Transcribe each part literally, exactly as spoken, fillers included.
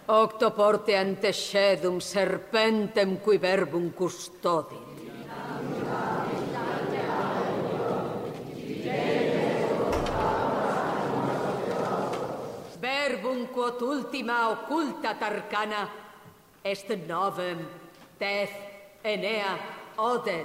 Octoporte antecedum serpentem qui verbum custodit. Verbum quod ultima occultat arcana est novem teth Enea odet.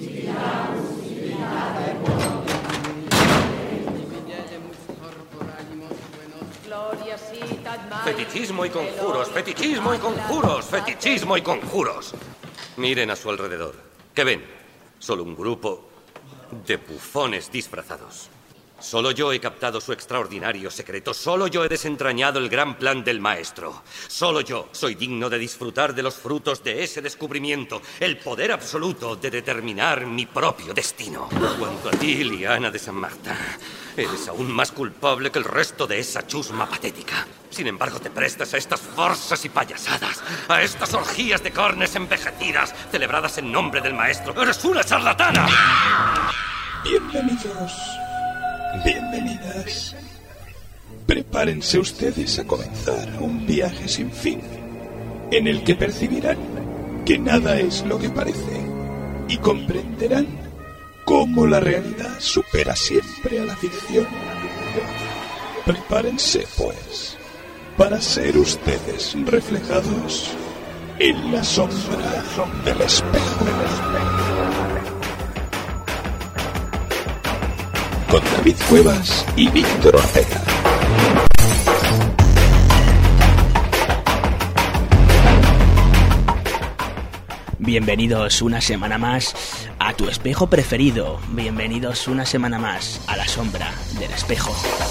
Fetichismo y conjuros, fetichismo y conjuros, fetichismo y conjuros. Miren a su alrededor. ¿Qué ven? Solo un grupo de bufones disfrazados. Solo yo he captado su extraordinario secreto. Solo yo he desentrañado el gran plan del maestro. Solo yo soy digno de disfrutar de los frutos de ese descubrimiento. El poder absoluto de determinar mi propio destino. Cuanto a ti, Liana de San Marta, eres aún más culpable que el resto de esa chusma patética. Sin embargo, te prestas a estas farsas y payasadas, a estas orgías de carnes envejecidas, celebradas en nombre del maestro. ¡Eres una charlatana! Bienvenidos. Bienvenidas. Prepárense ustedes a comenzar un viaje sin fin, en el que percibirán que nada es lo que parece y comprenderán cómo la realidad supera siempre a la ficción. Prepárense, pues, para ser ustedes reflejados en la sombra del espejo. Con David Cuevas y Víctor Ortega. Bienvenidos una semana más a tu espejo preferido. Bienvenidos una semana más a la sombra del espejo.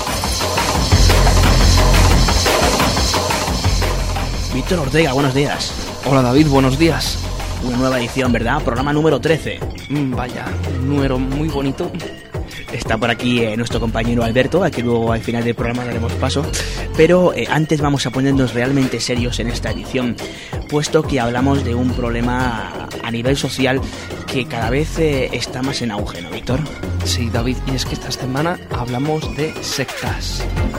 Víctor Ortega, buenos días. Hola David, buenos días. Una nueva edición, ¿verdad? Programa número trece. Mm, vaya, un número muy bonito. Está por aquí eh, nuestro compañero Alberto, a que luego al final del programa daremos paso. Pero eh, antes vamos a ponernos realmente serios en esta edición, puesto que hablamos de un problema a nivel social que cada vez eh, está más en auge, ¿no, Víctor? Sí, David, y es que esta semana hablamos de sectas.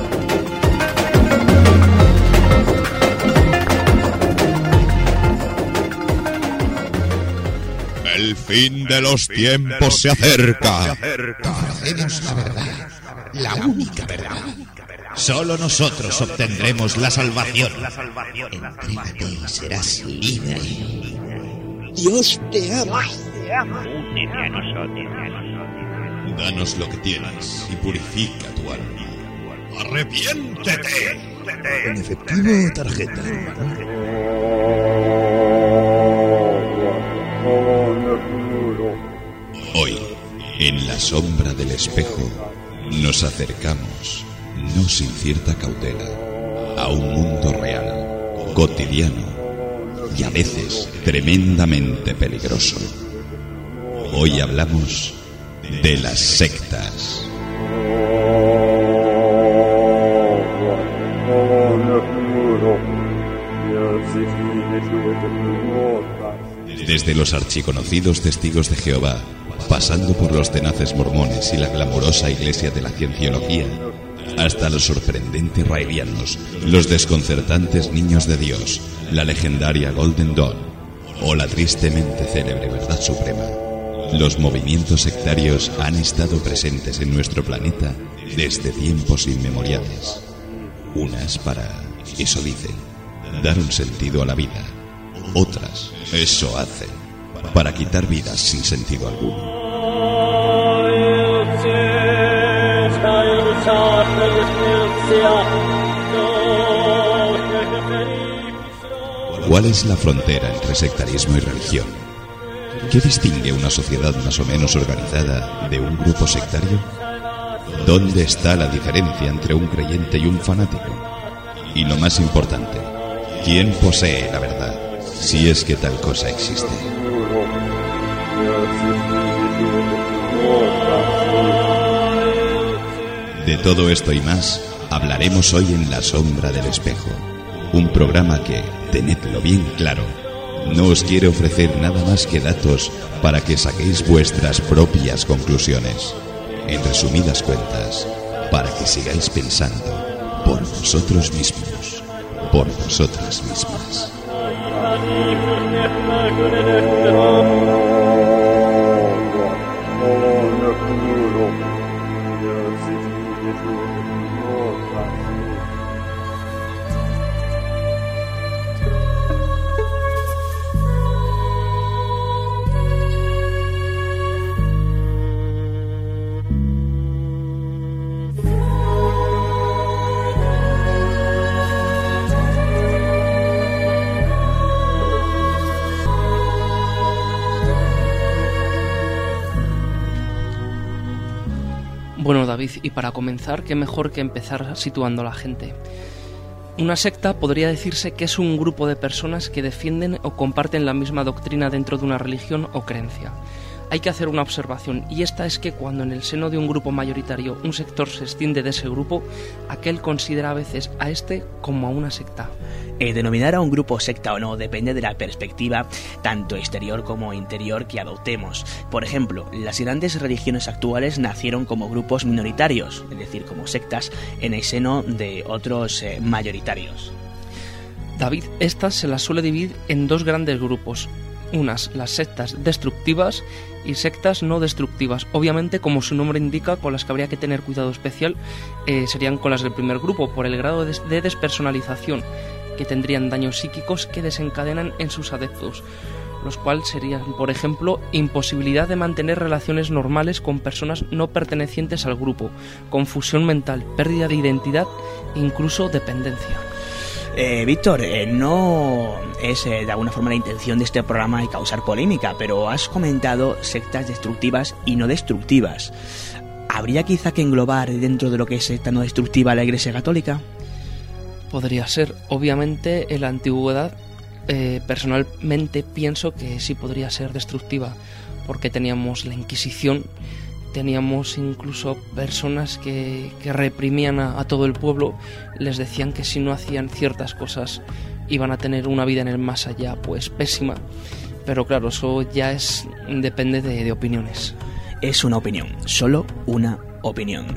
El fin de los tiempos se acerca. Conocemos la verdad, la única verdad. Solo nosotros obtendremos la salvación. Entrégate y serás libre. Dios te ama. Únete a nosotros. Danos lo que tienes y purifica tu alma. ¡Arrepiéntete! En efectivo o tarjeta. Hoy, en la sombra del espejo, nos acercamos, no sin cierta cautela, a un mundo real, cotidiano y a veces tremendamente peligroso. Hoy hablamos de las sectas. Desde los archiconocidos testigos de Jehová, pasando por los tenaces mormones y la glamurosa iglesia de la cienciología, hasta los sorprendentes raelianos, los desconcertantes niños de Dios, la legendaria Golden Dawn o la tristemente célebre Verdad Suprema, los movimientos sectarios han estado presentes en nuestro planeta desde tiempos inmemoriales. Unas para, eso dicen, dar un sentido a la vida. Otras, eso hacen, para quitar vidas sin sentido alguno. ¿Cuál es la frontera entre sectarismo y religión? ¿Qué distingue una sociedad más o menos organizada de un grupo sectario? ¿Dónde está la diferencia entre un creyente y un fanático? Y lo más importante, ¿quién posee la verdad? Si es que tal cosa existe. De todo esto y más hablaremos hoy en La Sombra del Espejo, un programa que, tenedlo bien claro, no os quiere ofrecer nada más que datos para que saquéis vuestras propias conclusiones. En resumidas cuentas, para que sigáis pensando por vosotros mismos. por vosotras mismas. Bueno, David, y para comenzar, qué mejor que empezar situando a la gente. Una secta podría decirse que es un grupo de personas que defienden o comparten la misma doctrina dentro de una religión o creencia. Hay que hacer una observación, y esta es que cuando en el seno de un grupo mayoritario un sector se extiende de ese grupo, aquel considera a veces a este como a una secta. Eh, denominar a un grupo secta o no depende de la perspectiva tanto exterior como interior que adoptemos. Por ejemplo, las grandes religiones actuales nacieron como grupos minoritarios, es decir, como sectas, en el seno de otros eh, mayoritarios. David, estas se las suele dividir en dos grandes grupos. Unas, las sectas destructivas y sectas no destructivas. Obviamente, como su nombre indica, con las que habría que tener cuidado especial eh, serían con las del primer grupo, por el grado de, de despersonalización, que tendrían daños psíquicos que desencadenan en sus adeptos, los cuales serían, por ejemplo, imposibilidad de mantener relaciones normales con personas no pertenecientes al grupo, confusión mental, pérdida de identidad e incluso dependencia. Eh, Víctor, eh, no es eh, de alguna forma la intención de este programa de causar polémica, pero has comentado sectas destructivas y no destructivas. ¿Habría quizá que englobar dentro de lo que es secta no destructiva la Iglesia Católica? Podría ser. Obviamente, en la antigüedad, eh, personalmente pienso que sí podría ser destructiva, porque teníamos la Inquisición, teníamos incluso personas que, que reprimían a, a todo el pueblo, les decían que si no hacían ciertas cosas iban a tener una vida en el más allá pues pésima, pero claro, eso ya es depende de, de opiniones. Es una opinión, solo una opinión.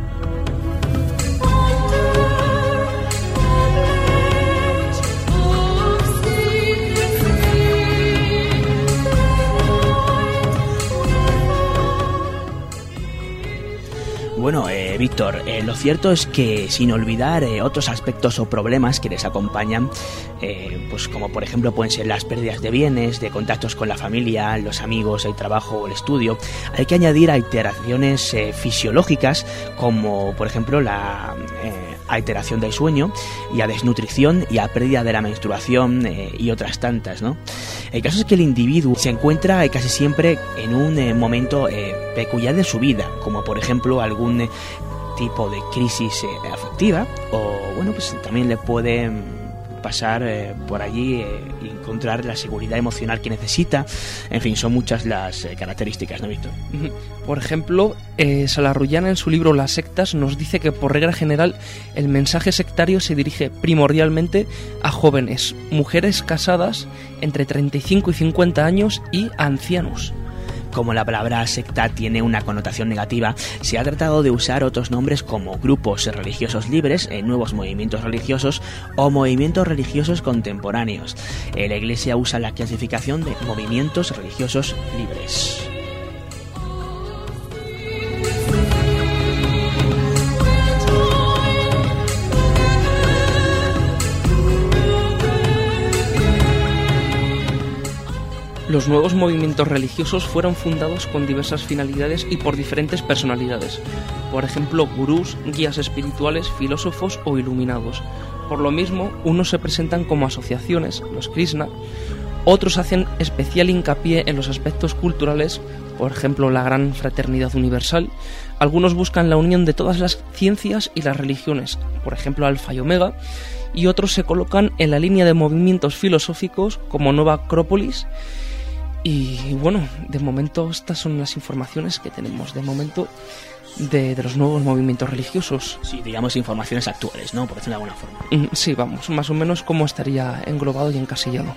Bueno, eh, Víctor, eh, lo cierto es que sin olvidar eh, otros aspectos o problemas que les acompañan, eh, pues como por ejemplo pueden ser las pérdidas de bienes, de contactos con la familia, los amigos, el trabajo o el estudio, hay que añadir alteraciones eh, fisiológicas como por ejemplo la eh, alteración del sueño y a desnutrición y a pérdida de la menstruación eh, y otras tantas, ¿no? El caso es que el individuo se encuentra eh, casi siempre en un eh, momento eh, peculiar de su vida, como por ejemplo algún eh, tipo de crisis eh, afectiva, o bueno, pues también le puede pasar eh, por allí eh, y encontrar la seguridad emocional que necesita. En fin, son muchas las eh, características, ¿no, Víctor? Por ejemplo, eh, Salarrullana en su libro Las sectas nos dice que por regla general el mensaje sectario se dirige primordialmente a jóvenes, mujeres casadas entre treinta y cinco y cincuenta años y a ancianos. Como la palabra secta tiene una connotación negativa, se ha tratado de usar otros nombres como grupos religiosos libres, eh, nuevos movimientos religiosos o movimientos religiosos contemporáneos. Eh, la Iglesia usa la clasificación de movimientos religiosos libres. Los nuevos movimientos religiosos fueron fundados con diversas finalidades y por diferentes personalidades, por ejemplo, gurús, guías espirituales, filósofos o iluminados. Por lo mismo, unos se presentan como asociaciones, los Krishna, otros hacen especial hincapié en los aspectos culturales, por ejemplo, la gran fraternidad universal, algunos buscan la unión de todas las ciencias y las religiones, por ejemplo, Alfa y Omega, y otros se colocan en la línea de movimientos filosóficos como Nueva Acrópolis. Y bueno, de momento estas son las informaciones que tenemos de momento de, de los nuevos movimientos religiosos. Sí, digamos informaciones actuales, ¿no? Por decirlo de alguna forma. Sí, vamos, más o menos cómo estaría englobado y encasillado.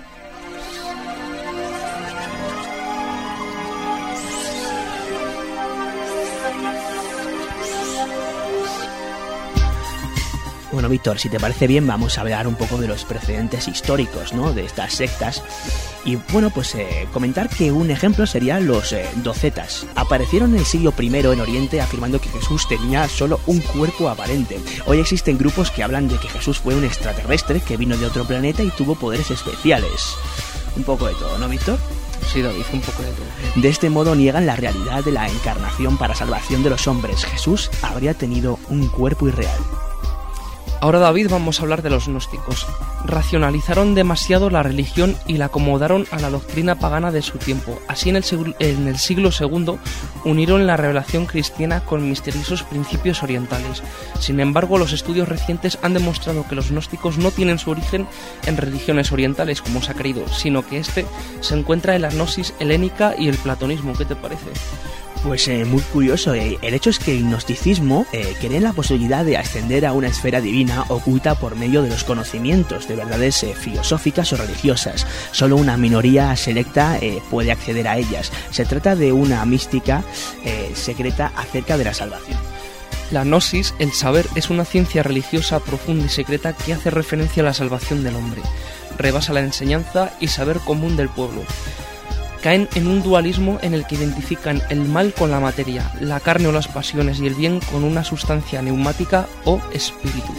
Bueno, Víctor, si te parece bien, vamos a hablar un poco de los precedentes históricos, ¿no?, de estas sectas. Y bueno, pues eh, comentar que un ejemplo serían los eh, docetas. Aparecieron en el siglo primero en Oriente afirmando que Jesús tenía solo un cuerpo aparente. Hoy existen grupos que hablan de que Jesús fue un extraterrestre que vino de otro planeta y tuvo poderes especiales. Un poco de todo, ¿no, Víctor? Sí, David, un poco de todo. De este modo niegan la realidad de la encarnación para salvación de los hombres. Jesús habría tenido un cuerpo irreal. Ahora, David, vamos a hablar de los gnósticos. Racionalizaron demasiado la religión y la acomodaron a la doctrina pagana de su tiempo. Así, en el, siglo, en el siglo segundo, unieron la revelación cristiana con misteriosos principios orientales. Sin embargo, los estudios recientes han demostrado que los gnósticos no tienen su origen en religiones orientales, como se ha creído, sino que este se encuentra en la gnosis helénica y el platonismo. ¿Qué te parece? Pues eh, muy curioso, eh. El hecho es que el gnosticismo eh, cree en la posibilidad de ascender a una esfera divina oculta por medio de los conocimientos de verdades eh, filosóficas o religiosas. Solo una minoría selecta eh, puede acceder a ellas. Se trata de una mística eh, secreta acerca de la salvación. La gnosis, el saber, es una ciencia religiosa profunda y secreta que hace referencia a la salvación del hombre. Rebasa la enseñanza y saber común del pueblo. Caen en un dualismo en el que identifican el mal con la materia, la carne o las pasiones y el bien con una sustancia neumática o espíritu.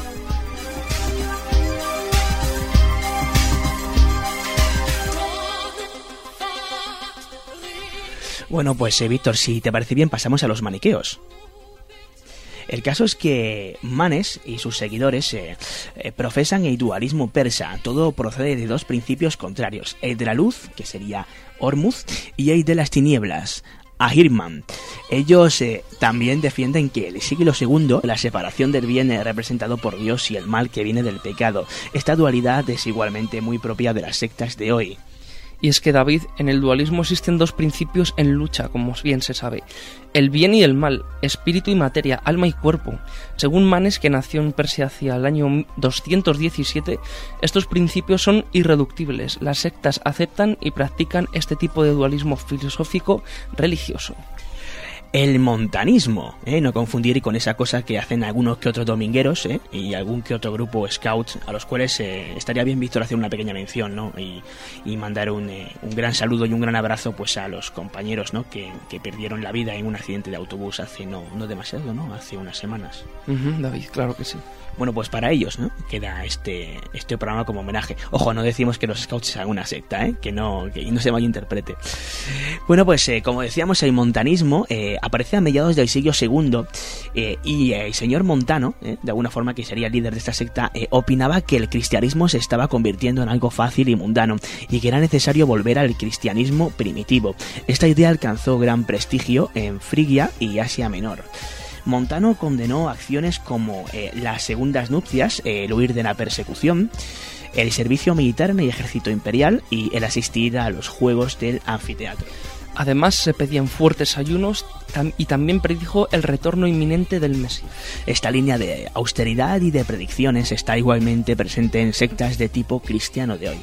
Bueno, pues eh, Víctor, si te parece bien, pasamos a los maniqueos. El caso es que Manes y sus seguidores eh, eh, profesan el dualismo persa. Todo procede de dos principios contrarios: el de la luz, que sería Ormuz, y el de las tinieblas, Ahriman. Ellos eh, también defienden que el siglo segundo, la separación del bien es representado por Dios y el mal que viene del pecado. Esta dualidad es igualmente muy propia de las sectas de hoy. Y es que, David, en el dualismo existen dos principios en lucha, como bien se sabe: el bien y el mal, espíritu y materia, alma y cuerpo. Según Manes, que nació en Persia hacia el año doscientos diecisiete, estos principios son irreductibles. Las sectas aceptan y practican este tipo de dualismo filosófico religioso. El montanismo, ¿eh? No confundir con esa cosa que hacen algunos que otros domingueros, ¿eh? Y algún que otro grupo scout, a los cuales eh, estaría bien, Víctor, hacer una pequeña mención, ¿no? Y, y mandar un, eh, un gran saludo y un gran abrazo, pues, a los compañeros, ¿no?, que, que perdieron la vida en un accidente de autobús hace no, no demasiado, ¿no?, hace unas semanas. Uh-huh, David, claro que sí. Bueno, pues para ellos, ¿no?, queda este este programa como homenaje. Ojo, no decimos que los scouts sean una secta, ¿eh?, que no, que no se malinterprete. Bueno, pues eh, como decíamos, el montanismo eh, aparece a mediados del siglo segundo eh, y el señor Montano, eh, de alguna forma que sería el líder de esta secta, eh, opinaba que el cristianismo se estaba convirtiendo en algo fácil y mundano y que era necesario volver al cristianismo primitivo. Esta idea alcanzó gran prestigio en Frigia y Asia Menor. Montano condenó acciones como eh, las segundas nupcias, eh, el huir de la persecución, el servicio militar en el ejército imperial y el asistir a los juegos del anfiteatro. Además, se pedían fuertes ayunos tam- y también predijo el retorno inminente del Mesías. Esta línea de austeridad y de predicciones está igualmente presente en sectas de tipo cristiano de hoy.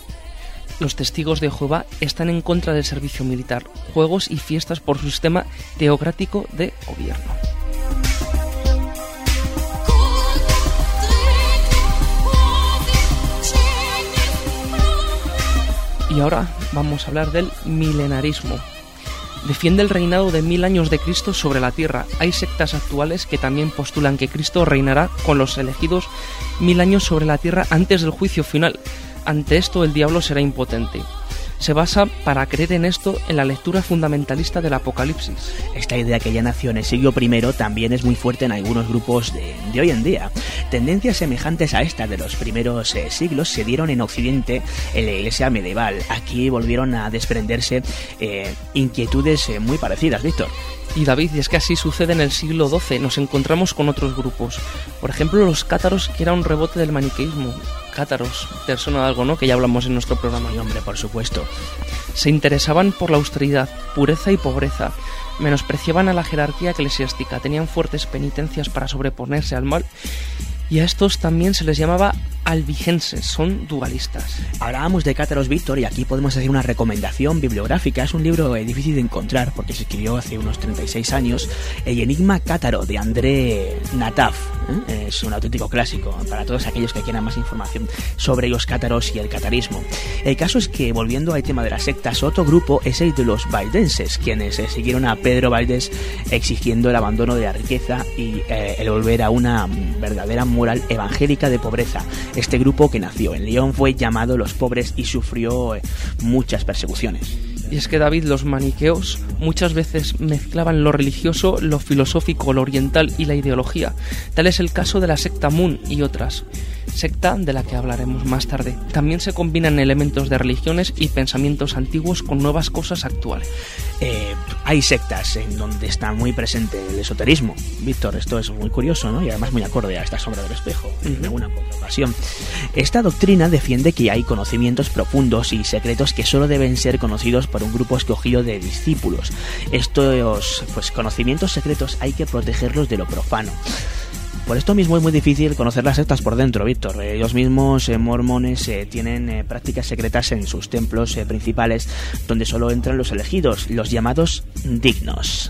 Los testigos de Jehová están en contra del servicio militar, juegos y fiestas por su sistema teocrático de gobierno. Y ahora vamos a hablar del milenarismo. Defiende el reinado de mil años de Cristo sobre la tierra. Hay sectas actuales que también postulan que Cristo reinará con los elegidos mil años sobre la tierra antes del juicio final. Ante esto, el diablo será impotente. Se basa, para creer en esto, en la lectura fundamentalista del Apocalipsis. Esta idea, que ya nació en el siglo primero, también es muy fuerte en algunos grupos de, de hoy en día. Tendencias semejantes a esta de los primeros eh, siglos se dieron en Occidente en la iglesia medieval. Aquí volvieron a desprenderse eh, inquietudes eh, muy parecidas, Víctor. Y David, y es que así sucede en el siglo doce, nos encontramos con otros grupos. Por ejemplo, los cátaros, que era un rebote del maniqueísmo. Cátaros, te suena de algo, ¿no?, que ya hablamos en nuestro programa. Y hombre, por supuesto. Se interesaban por la austeridad, pureza y pobreza. Menospreciaban a la jerarquía eclesiástica, tenían fuertes penitencias para sobreponerse al mal, y a estos también se les llamaba albigenses, son dualistas. Hablábamos de cátaros, Víctor, y aquí podemos hacer una recomendación bibliográfica. Es un libro eh, difícil de encontrar porque se escribió hace unos treinta y seis años, El enigma cátaro, de André Nataf. ¿eh? Es un auténtico clásico para todos aquellos que quieran más información sobre los cátaros y el catarismo. El caso es que, volviendo al tema de las sectas, otro grupo es el de los valdenses, quienes eh, siguieron a Pedro Valdés exigiendo el abandono de la riqueza y eh, el volver a una verdadera moral evangélica de pobreza. Este grupo, que nació en León, fue llamado Los Pobres y sufrió eh, muchas persecuciones. Y es que, David, los maniqueos muchas veces mezclaban lo religioso, lo filosófico, lo oriental y la ideología. Tal es el caso de la secta Mun y otras, secta de la que hablaremos más tarde. También se combinan elementos de religiones y pensamientos antiguos con nuevas cosas actuales. Eh, hay sectas en donde está muy presente el esoterismo. Víctor, esto es muy curioso, ¿no? Y además muy acorde a esta sombra del espejo, en uh-huh. alguna otra ocasión. Esta doctrina defiende que hay conocimientos profundos y secretos que solo deben ser conocidos por un grupo escogido de discípulos. Estos pues, conocimientos secretos hay que protegerlos de lo profano. Por esto mismo es muy difícil conocer las sectas por dentro, Víctor. Ellos mismos, eh, mormones, eh, tienen eh, prácticas secretas en sus templos eh, principales, donde solo entran los elegidos, los llamados dignos.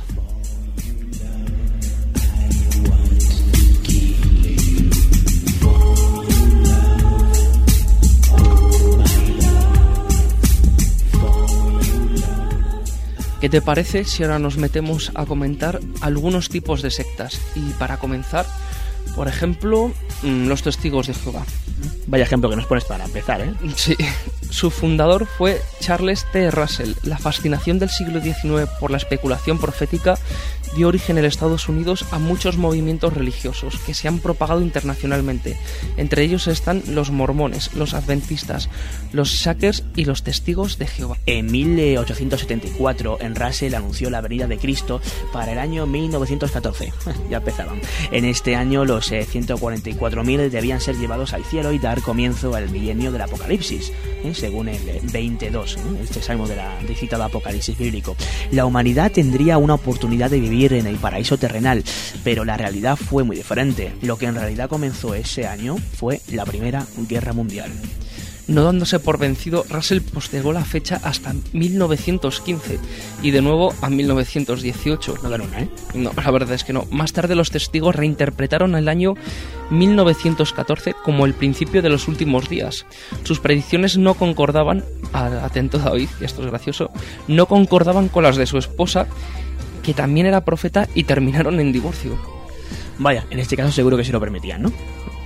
¿Qué te parece si ahora nos metemos a comentar algunos tipos de sectas? Y para comenzar, por ejemplo, los testigos de Jehová. Vaya ejemplo que nos pones para empezar, ¿eh? Sí. Su fundador fue Charles T. Russell. La fascinación del siglo diecinueve por la especulación profética dio origen en Estados Unidos a muchos movimientos religiosos que se han propagado internacionalmente. Entre ellos están los mormones, los adventistas, los Shackers y los testigos de Jehová. En mil ochocientos setenta y cuatro, en Russell anunció la venida de Cristo para el año mil novecientos catorce. Ya empezaban. En este año los eh, ciento cuarenta y cuatro mil debían ser llevados al cielo y dar comienzo al milenio del Apocalipsis, ¿eh? según el veintidós, ¿eh? este salmo de la de citado Apocalipsis bíblico. La humanidad tendría una oportunidad de vivir en el paraíso terrenal, pero la realidad fue muy diferente. Lo que en realidad comenzó ese año fue la Primera Guerra Mundial. No dándose por vencido, Russell postergó la fecha hasta mil novecientos quince y de nuevo a mil novecientos dieciocho. No ganó una, ¿eh? No, la verdad es que no. Más tarde los testigos reinterpretaron el año mil novecientos catorce como el principio de los últimos días. Sus predicciones no concordaban, atento David, y esto es gracioso, no concordaban con las de su esposa, que también era profeta, y terminaron en divorcio. Vaya, en este caso seguro que se lo permitían, ¿no?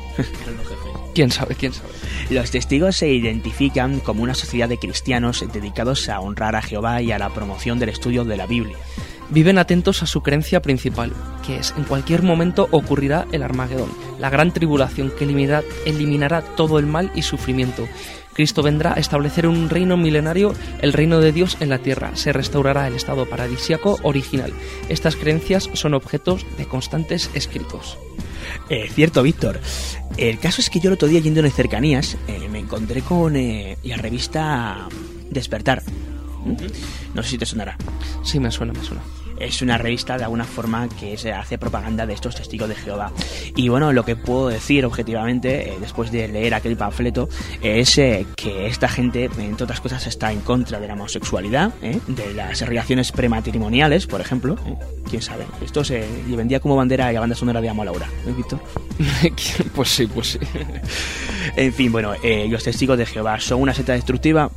¿Quién sabe? ¿Quién sabe? Los testigos se identifican como una sociedad de cristianos dedicados a honrar a Jehová y a la promoción del estudio de la Biblia. Viven atentos a su creencia principal, que es: en cualquier momento ocurrirá el Armagedón, la gran tribulación que eliminará, eliminará todo el mal y sufrimiento. Cristo vendrá a establecer un reino milenario, el reino de Dios en la tierra. Se restaurará el estado paradisíaco original. Estas creencias son objetos de constantes escritos. Eh, cierto, Víctor. El caso es que yo el otro día, yendo en cercanías, eh, me encontré con eh, la revista Despertar. ¿Mm? No sé si te sonará. Sí, me suena, me suena. Es una revista de alguna forma que se hace propaganda de estos testigos de Jehová. Y bueno, lo que puedo decir objetivamente, eh, después de leer aquel panfleto, es eh, que esta gente, entre otras cosas, está en contra de la homosexualidad, eh, de las relaciones prematrimoniales, por ejemplo. Eh, ¿Quién sabe? Esto se vendía como bandera y la banda sonora de Amo a Laura, ¿eh, Víctor? Pues sí, pues sí. En fin, bueno, eh, los testigos de Jehová son una secta destructiva.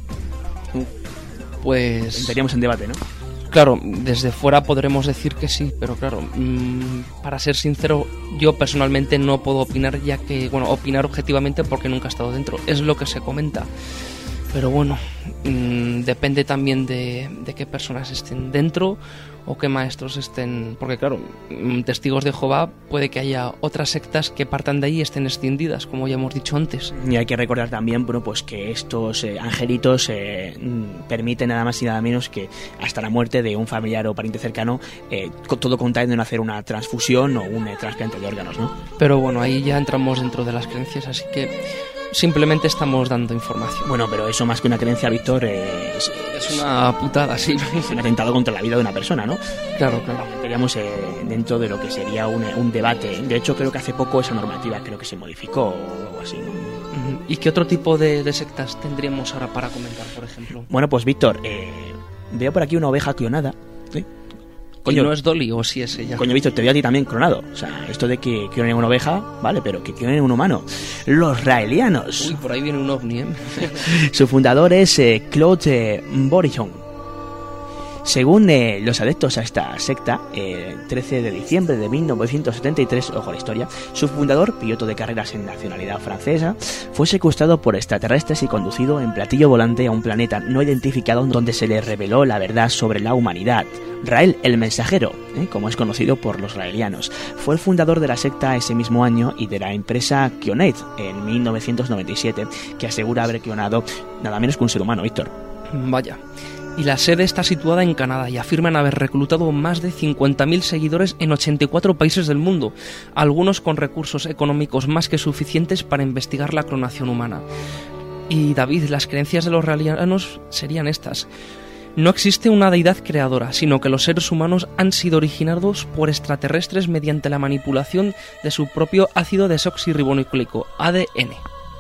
Pues entraríamos en debate, ¿no? Claro, desde fuera podremos decir que sí, pero claro, mmm, para ser sincero, yo personalmente no puedo opinar, ya que, bueno, opinar objetivamente porque nunca he estado dentro, es lo que se comenta. Pero bueno, mmm, depende también de, de qué personas estén dentro o qué maestros estén, porque claro, testigos de Jehová puede que haya otras sectas que partan de ahí y estén extendidas, como ya hemos dicho antes. Y hay que recordar también, bueno, pues que estos eh, angelitos eh, permiten nada más y nada menos que hasta la muerte de un familiar o pariente cercano, eh, todo con tal de no hacer una transfusión o un eh, trasplante de órganos, ¿no? Pero bueno, ahí ya entramos dentro de las creencias, así que simplemente estamos dando información. Bueno, pero eso más que una creencia, Víctor, eh, es, es una putada, sí. Es un atentado contra la vida de una persona, ¿no? Claro, claro. Estaríamos eh, dentro de lo que sería un, un debate. De hecho, creo que hace poco esa normativa creo que se modificó o algo así, ¿no? ¿Y qué otro tipo de, de sectas tendríamos ahora para comentar, por ejemplo? Bueno, pues Víctor, eh, veo por aquí una oveja clonada. ¿Sí? Coño, ¿no es Dolly o sí es ella? Coño, Víctor, te veo a ti también clonado. O sea, esto de que clonen una oveja, vale, pero que clonen un humano. Los raelianos. Uy, por ahí viene un ovni, ¿eh? Su fundador es eh, Claude eh, Bourgeon. Según eh, los adeptos a esta secta, el eh, trece de diciembre de mil novecientos setenta y tres, ojo a la historia, su fundador, piloto de carreras en nacionalidad francesa, fue secuestrado por extraterrestres y conducido en platillo volante a un planeta no identificado donde se le reveló la verdad sobre la humanidad. Rael el Mensajero, ¿eh? como es conocido por los raelianos, fue el fundador de la secta ese mismo año y de la empresa Kionet en mil novecientos noventa y siete, que asegura haber clonado nada menos que un ser humano, Víctor. Vaya. Y la sede está situada en Canadá y afirman haber reclutado más de cincuenta mil seguidores en ochenta y cuatro países del mundo, algunos con recursos económicos más que suficientes para investigar la clonación humana. Y David, las creencias de los raelianos serían estas. No existe una deidad creadora, sino que los seres humanos han sido originados por extraterrestres mediante la manipulación de su propio ácido desoxirribonucleico, A D N.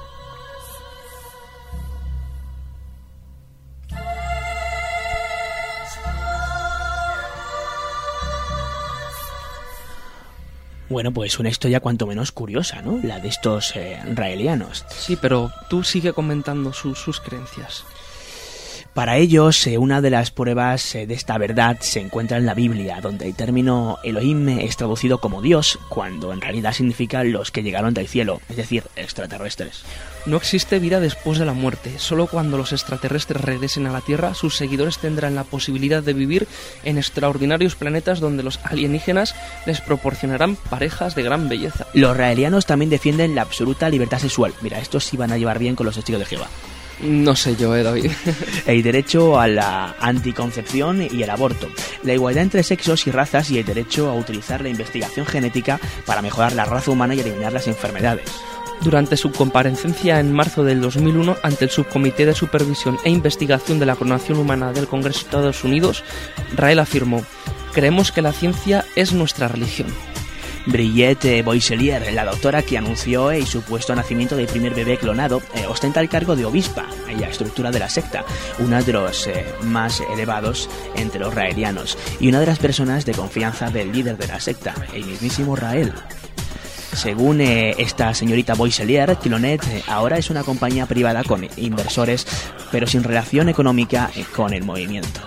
Bueno, pues una historia cuanto menos curiosa, ¿no? La de estos eh, raelianos. Sí, pero tú sigue comentando su, sus creencias. Para ellos, eh, una de las pruebas eh, de esta verdad se encuentra en la Biblia, donde el término Elohim es traducido como Dios, cuando en realidad significa los que llegaron del cielo, es decir, extraterrestres. No existe vida después de la muerte. Solo cuando los extraterrestres regresen a la Tierra, sus seguidores tendrán la posibilidad de vivir en extraordinarios planetas donde los alienígenas les proporcionarán parejas de gran belleza. Los raelianos también defienden la absoluta libertad sexual. Mira, estos sí van a llevar bien con los testigos de Jehová. No sé yo, eh, David. El derecho a la anticoncepción y el aborto, la igualdad entre sexos y razas y el derecho a utilizar la investigación genética para mejorar la raza humana y eliminar las enfermedades. Durante su comparecencia en marzo del dos mil uno ante el Subcomité de Supervisión e Investigación de la Clonación Humana del Congreso de Estados Unidos, Rael afirmó: "Creemos que la ciencia es nuestra religión". Brigitte Boisselier, la doctora que anunció el supuesto nacimiento del primer bebé clonado, eh, ostenta el cargo de obispa en la estructura de la secta, uno de los eh, más elevados entre los raelianos y una de las personas de confianza del líder de la secta, el mismísimo Rael. Según eh, esta señorita Boisselier, Clonet eh, ahora es una compañía privada con inversores, pero sin relación económica eh, con el movimiento.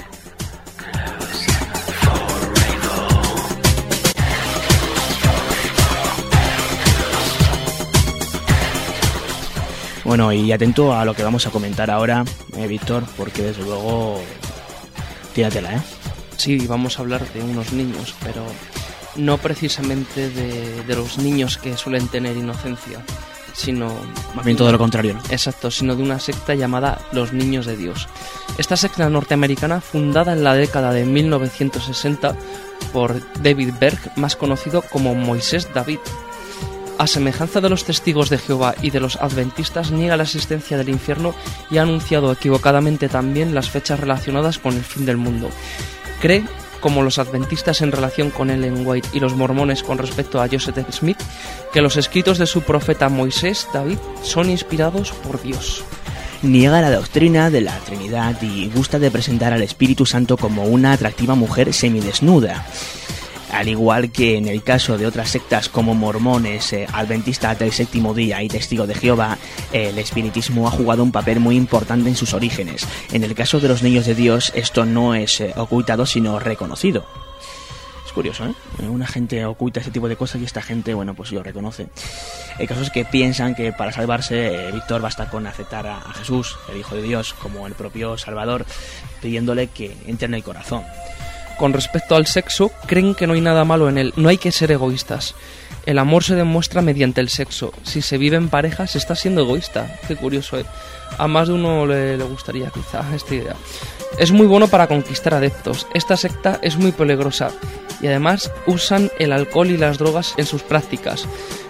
Bueno, y atento a lo que vamos a comentar ahora, eh, Víctor, porque desde luego, tíratela, ¿eh? Sí, vamos a hablar de unos niños, pero no precisamente de, de los niños que suelen tener inocencia, sino... Más bien todo lo contrario, ¿no? Exacto, sino de una secta llamada Los Niños de Dios. Esta secta norteamericana, fundada en la década de mil novecientos sesenta por David Berg, más conocido como Moisés David. A semejanza de los testigos de Jehová y de los adventistas, niega la existencia del infierno y ha anunciado equivocadamente también las fechas relacionadas con el fin del mundo. Cree, como los adventistas en relación con Ellen White y los mormones con respecto a Joseph Smith, que los escritos de su profeta Moisés David son inspirados por Dios. Niega la doctrina de la Trinidad y gusta de presentar al Espíritu Santo como una atractiva mujer semidesnuda. Al igual que en el caso de otras sectas como mormones, eh, adventistas del séptimo día y testigos de Jehová, eh, el espiritismo ha jugado un papel muy importante en sus orígenes. En el caso de los Niños de Dios, esto no es eh, ocultado, sino reconocido. Es curioso, ¿eh? Una gente oculta ese tipo de cosas y esta gente, bueno, pues lo reconoce. El caso es que piensan que para salvarse, eh, Víctor, basta con aceptar a, a Jesús, el Hijo de Dios, como el propio Salvador, pidiéndole que entre en el corazón. Con respecto al sexo, creen que no hay nada malo en él, no hay que ser egoístas. El amor se demuestra mediante el sexo. Si se vive en pareja, se está siendo egoísta. Qué curioso, ¿eh? A más de uno le, le gustaría quizá esta idea. Es muy bueno para conquistar adeptos. Esta secta es muy peligrosa y además usan el alcohol y las drogas en sus prácticas.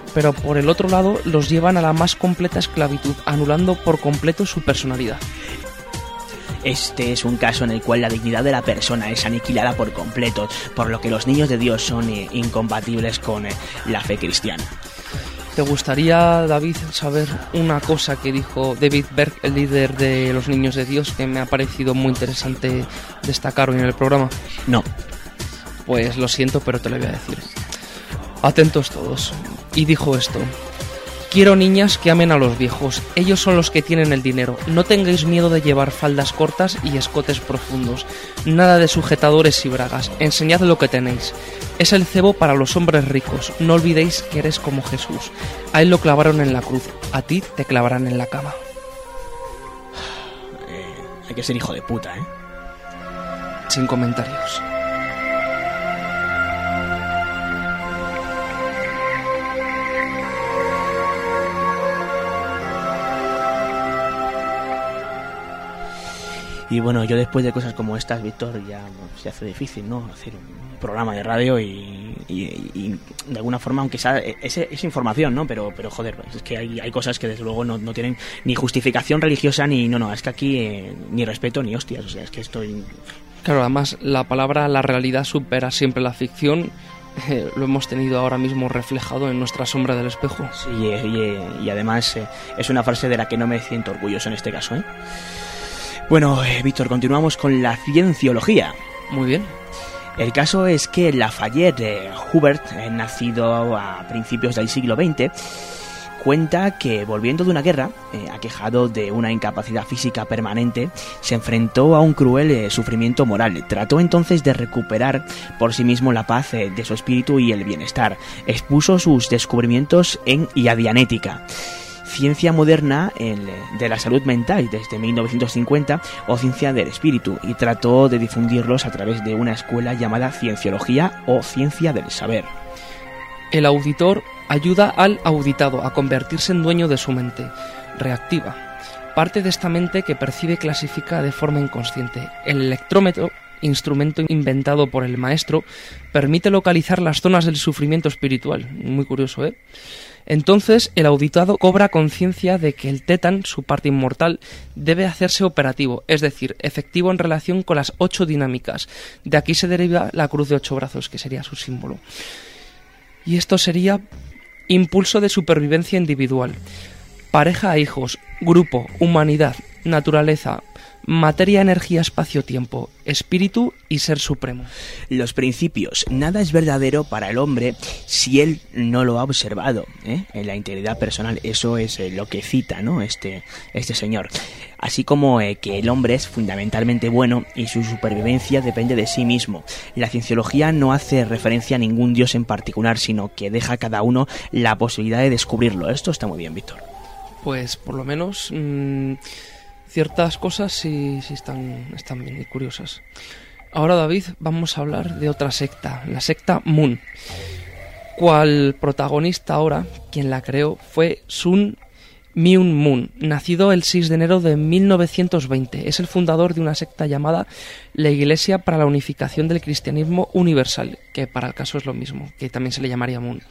pero por el otro lado los llevan a la más completa esclavitud, anulando por completo su personalidad. Este es un caso en el cual la dignidad de la persona es aniquilada por completo, por lo que los niños de Dios son eh, incompatibles con eh, la fe cristiana. ¿Te gustaría, David, saber una cosa que dijo David Berg, el líder de los Niños de Dios, que me ha parecido muy interesante destacar hoy en el programa? No. Pues lo siento, pero te lo voy a decir. Atentos todos. Y dijo esto: quiero niñas que amen a los viejos, ellos son los que tienen el dinero. No tengáis miedo de llevar faldas cortas y escotes profundos. Nada de sujetadores y bragas, enseñad lo que tenéis. Es el cebo para los hombres ricos, no olvidéis que eres como Jesús. A él lo clavaron en la cruz, a ti te clavarán en la cama. Eh, hay que ser hijo de puta, ¿eh? Sin comentarios. Y bueno, yo después de cosas como estas, Víctor, ya se hace difícil, ¿no? Hacer un programa de radio y, y, y de alguna forma, aunque sea, es, es información, ¿no? Pero, pero joder, es que hay, hay cosas que desde luego no, no tienen ni justificación religiosa ni, no, no, es que aquí eh, ni respeto ni hostias, o sea, es que estoy... Claro, además la palabra, la realidad supera siempre la ficción. Eh, lo hemos tenido ahora mismo reflejado en nuestra sombra del espejo. Sí, y, y, y además eh, es una frase de la que no me siento orgulloso en este caso, ¿eh? Bueno, eh, Víctor, continuamos con la cienciología. Muy bien. El caso es que Lafayette eh, Hubert, eh, nacido a principios del siglo veinte, cuenta que volviendo de una guerra, eh, aquejado de una incapacidad física permanente, se enfrentó a un cruel eh, sufrimiento moral. Trató entonces de recuperar por sí mismo la paz eh, de su espíritu y el bienestar. Expuso sus descubrimientos en iadianética, ciencia moderna en, de la salud mental desde mil novecientos cincuenta, o ciencia del espíritu, y trató de difundirlos a través de una escuela llamada cienciología o ciencia del saber. El auditor ayuda al auditado a convertirse en dueño de su mente, reactiva. Parte de esta mente que percibe y clasifica de forma inconsciente. El electrómetro, instrumento inventado por el maestro, permite localizar las zonas del sufrimiento espiritual. Muy curioso, ¿eh? Entonces, el auditado cobra conciencia de que el tétan, su parte inmortal, debe hacerse operativo, es decir, efectivo en relación con las ocho dinámicas. De aquí se deriva la cruz de ocho brazos, que sería su símbolo. Y esto sería impulso de supervivencia individual, pareja a hijos, grupo, humanidad, naturaleza, materia, energía, espacio-tiempo, espíritu y ser supremo. Los principios. Nada es verdadero para el hombre si él no lo ha observado, ¿eh? En la integridad personal. Eso es eh, lo que cita, ¿no? Este, este señor. Así como eh, que el hombre es fundamentalmente bueno y su supervivencia depende de sí mismo. La cienciología no hace referencia a ningún dios en particular, sino que deja a cada uno la posibilidad de descubrirlo. Esto está muy bien, Víctor. Pues por lo menos... Mmm... ciertas cosas sí, sí están, están bien y curiosas. Ahora, David, vamos a hablar de otra secta, la secta Moon, cual protagonista ahora, quien la creó, fue Sun Myung Moon, nacido el seis de enero de mil novecientos veinte. Es el fundador de una secta llamada la Iglesia para la Unificación del Cristianismo Universal, que para el caso es lo mismo, que también se le llamaría Moon.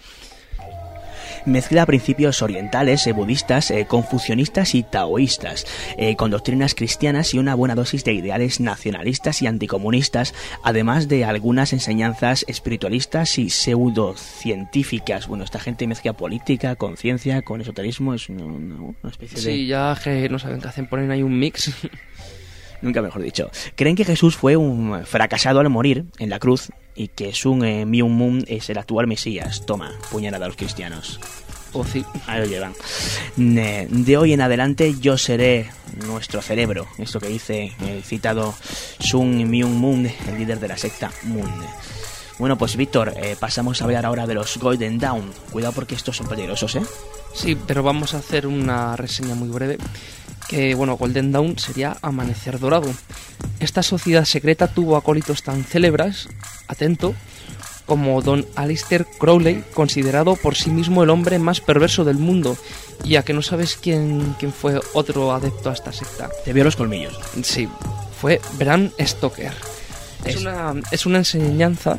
Mezcla principios orientales, eh, budistas, eh, confucionistas y taoístas, eh, con doctrinas cristianas y una buena dosis de ideales nacionalistas y anticomunistas, además de algunas enseñanzas espiritualistas y pseudocientíficas. Bueno, esta gente mezcla política con ciencia, con esoterismo, es una, una, una especie de... Sí, ya que no saben qué hacen, ponen ahí un mix... Nunca mejor dicho. Creen que Jesús fue un fracasado al morir en la cruz y que Sun eh, Myung Moon es el actual Mesías. Toma, puñalada a los cristianos. O sí. Ahí lo llevan. De hoy en adelante yo seré nuestro cerebro. Esto que dice el citado Sun Myung Moon, el líder de la secta Moon. Bueno, pues Víctor, eh, pasamos a hablar ahora de los Golden Dawn. Cuidado porque estos son peligrosos, ¿eh? Sí, pero vamos a hacer una reseña muy breve. Que, bueno, Golden Dawn sería Amanecer Dorado. Esta sociedad secreta tuvo acólitos tan célebres, atento, como don Aleister Crowley, considerado por sí mismo el hombre más perverso del mundo. Y a que no sabes quién, quién fue otro adepto a esta secta. Te veo los colmillos. Sí, fue Bram Stoker. Es una, es una enseñanza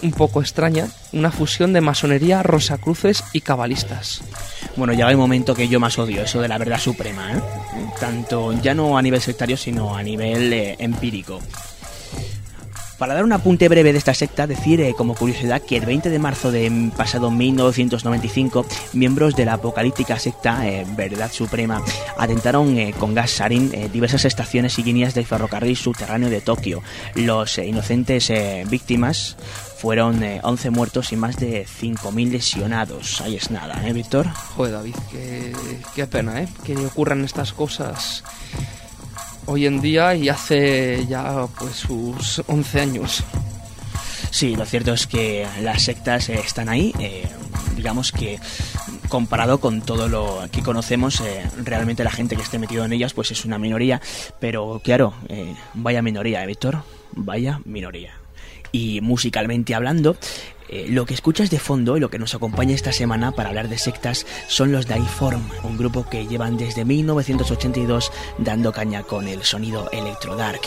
un poco extraña, una fusión de masonería, rosacruces y cabalistas. Bueno, llega el momento que yo más odio, eso de la verdad suprema, ¿eh? Tanto ya no a nivel sectario, sino a nivel eh, empírico. Para dar un apunte breve de esta secta, decir eh, como curiosidad que el veinte de marzo de pasado mil novecientos noventa y cinco, miembros de la apocalíptica secta eh, Verdad Suprema atentaron eh, con gas sarin eh, diversas estaciones y líneas del ferrocarril subterráneo de Tokio. Los eh, inocentes eh, víctimas fueron eh, once muertos y más de cinco mil lesionados. Ahí es nada, ¿eh, Víctor? Joder, David, qué, qué pena, ¿eh? Que ocurran estas cosas hoy en día y hace ya pues sus once años. Sí, lo cierto es que las sectas eh, están ahí, eh, digamos que comparado con todo lo que conocemos, eh, realmente la gente que esté metido en ellas pues es una minoría, pero claro, eh, vaya minoría, ¿eh, Víctor? Vaya minoría. Y musicalmente hablando, eh, lo que escuchas de fondo y lo que nos acompaña esta semana para hablar de sectas son los Daiform, un grupo que llevan desde mil novecientos ochenta y dos dando caña con el sonido electrodark.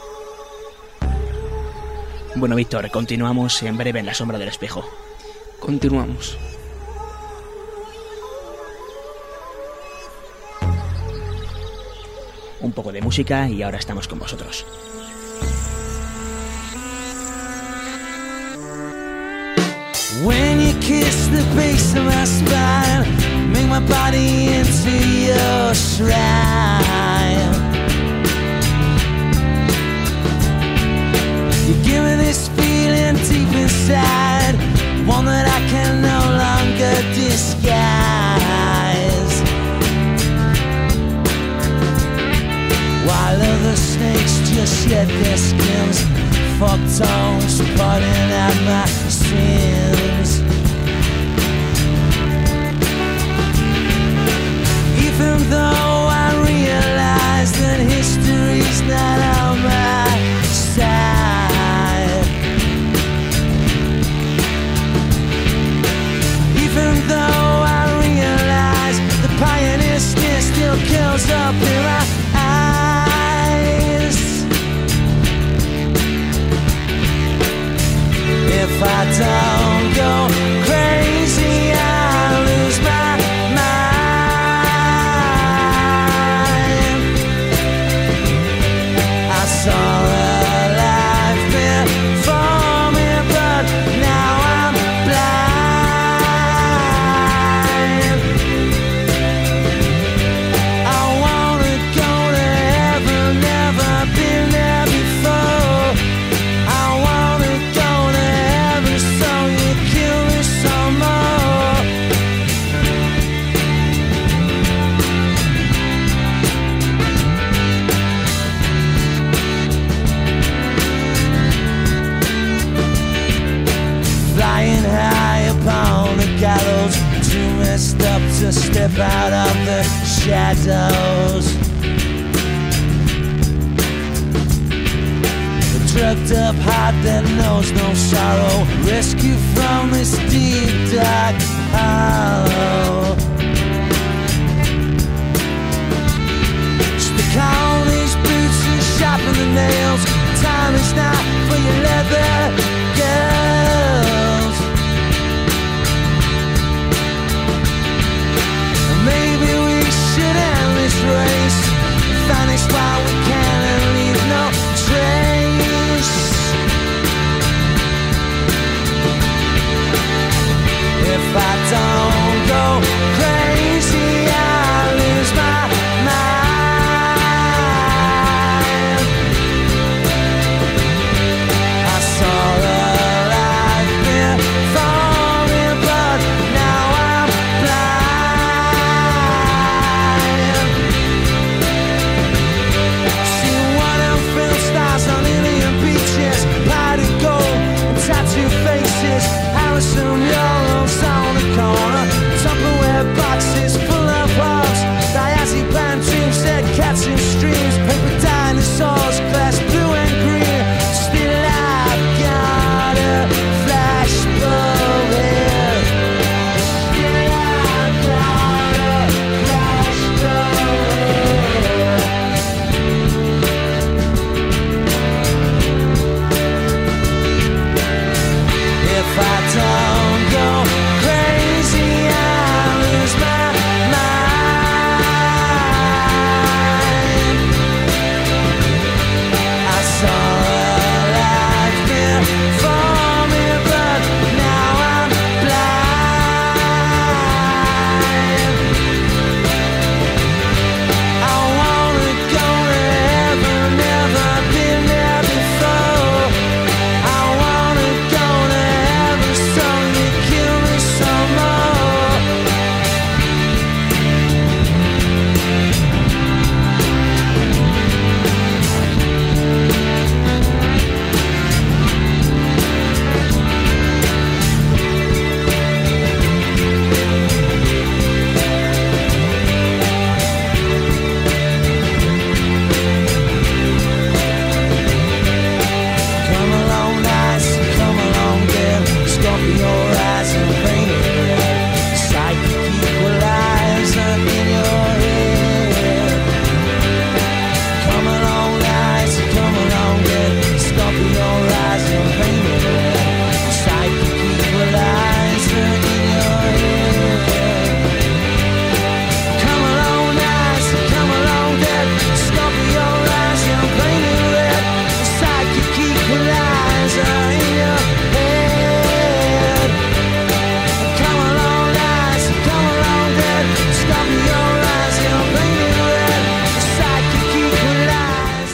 Bueno, Víctor, continuamos en breve en La Sombra del Espejo. Continuamos. Un poco de música y ahora estamos con vosotros. When you kiss the base of my spine, make my body into your shrine. You give me this feeling deep inside, one that I can no longer disguise. While other snakes just shed their skins, fuck tongues putting out my sins. Even though I realize that history's not on my side, even though I realize the pioneer still kills up in my eyes. If I don't go crazy, I'll lose my mind. I saw a life before me, but now I'm blind. I wanna go to heaven, never been there before. I wanna go to heaven, so you kill me some more. Flying high upon the gallows, too messed up to step out of the shadows. A drugged up heart that knows no sorrow, rescue from this deep dark hollow. Stick on these boots and sharpen the nails. Time is not for your leather girls. Maybe we should end this race, find a spot we can and leave no trace. If I don't go crazy,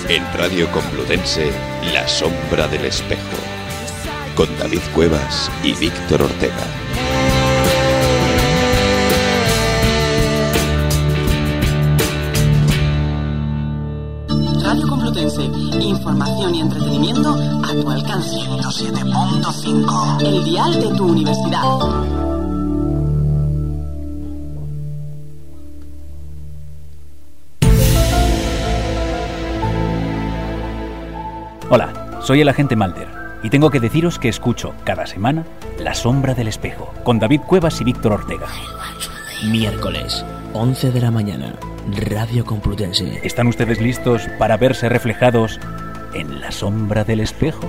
En Radio Complutense, La Sombra del Espejo, con David Cuevas y Víctor Ortega. Radio Complutense, información y entretenimiento a tu alcance. ciento siete punto cinco. El dial de tu universidad. Hola, soy el agente Mulder y tengo que deciros que escucho cada semana La Sombra del Espejo con David Cuevas y Víctor Ortega. Miércoles, once de la mañana, Radio Complutense. ¿Están ustedes listos para verse reflejados en La Sombra del Espejo?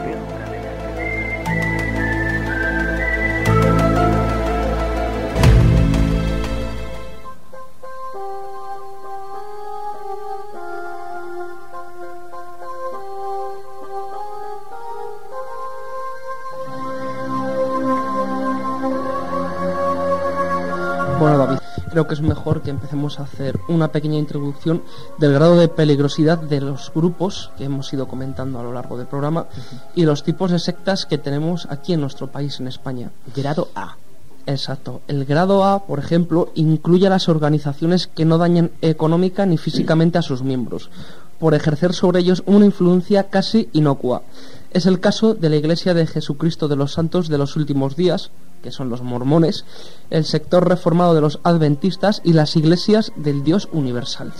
Bueno, David, creo que es mejor que empecemos a hacer una pequeña introducción del grado de peligrosidad de los grupos que hemos ido comentando a lo largo del programa uh-huh. y los tipos de sectas que tenemos aquí en nuestro país, en España. Grado A. Exacto. El grado A, por ejemplo, incluye a las organizaciones que no dañan económica ni físicamente a sus miembros, por ejercer sobre ellos una influencia casi inocua. Es el caso de la Iglesia de Jesucristo de los Santos de los Últimos Días, que son los mormones, el sector reformado de los adventistas y las iglesias del Dios universal.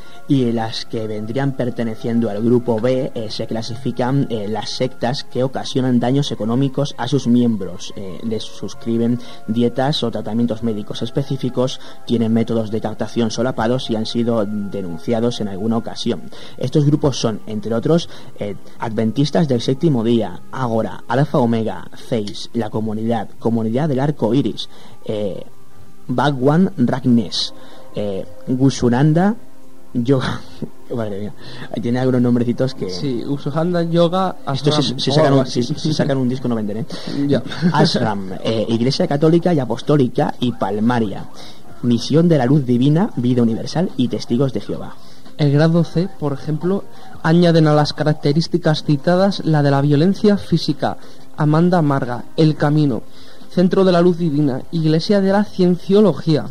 Y las que vendrían perteneciendo al grupo B eh, se clasifican eh, las sectas que ocasionan daños económicos a sus miembros, eh, les suscriben dietas o tratamientos médicos específicos, tienen métodos de captación solapados y han sido denunciados en alguna ocasión. Estos grupos son, entre otros, eh, Adventistas del Séptimo Día, Ágora, Alfa Omega, Zeis, La Comunidad, Comunidad del Arco Iris, eh, Bhagwan Ragnes, eh, Gushunanda Yoga, madre mía, tiene algunos nombrecitos que... Sí, Usuhanda, Yoga, Ashram. Esto si, si, sacan un, si, si sacan un disco no venderé. Ya. Ashram, eh, Iglesia Católica y Apostólica y Palmaria, Misión de la Luz Divina, Vida Universal y Testigos de Jehová. El grado C, por ejemplo, añaden a las características citadas la de la violencia física, Amanda Marga, El Camino, Centro de la Luz Divina, Iglesia de la Cienciología,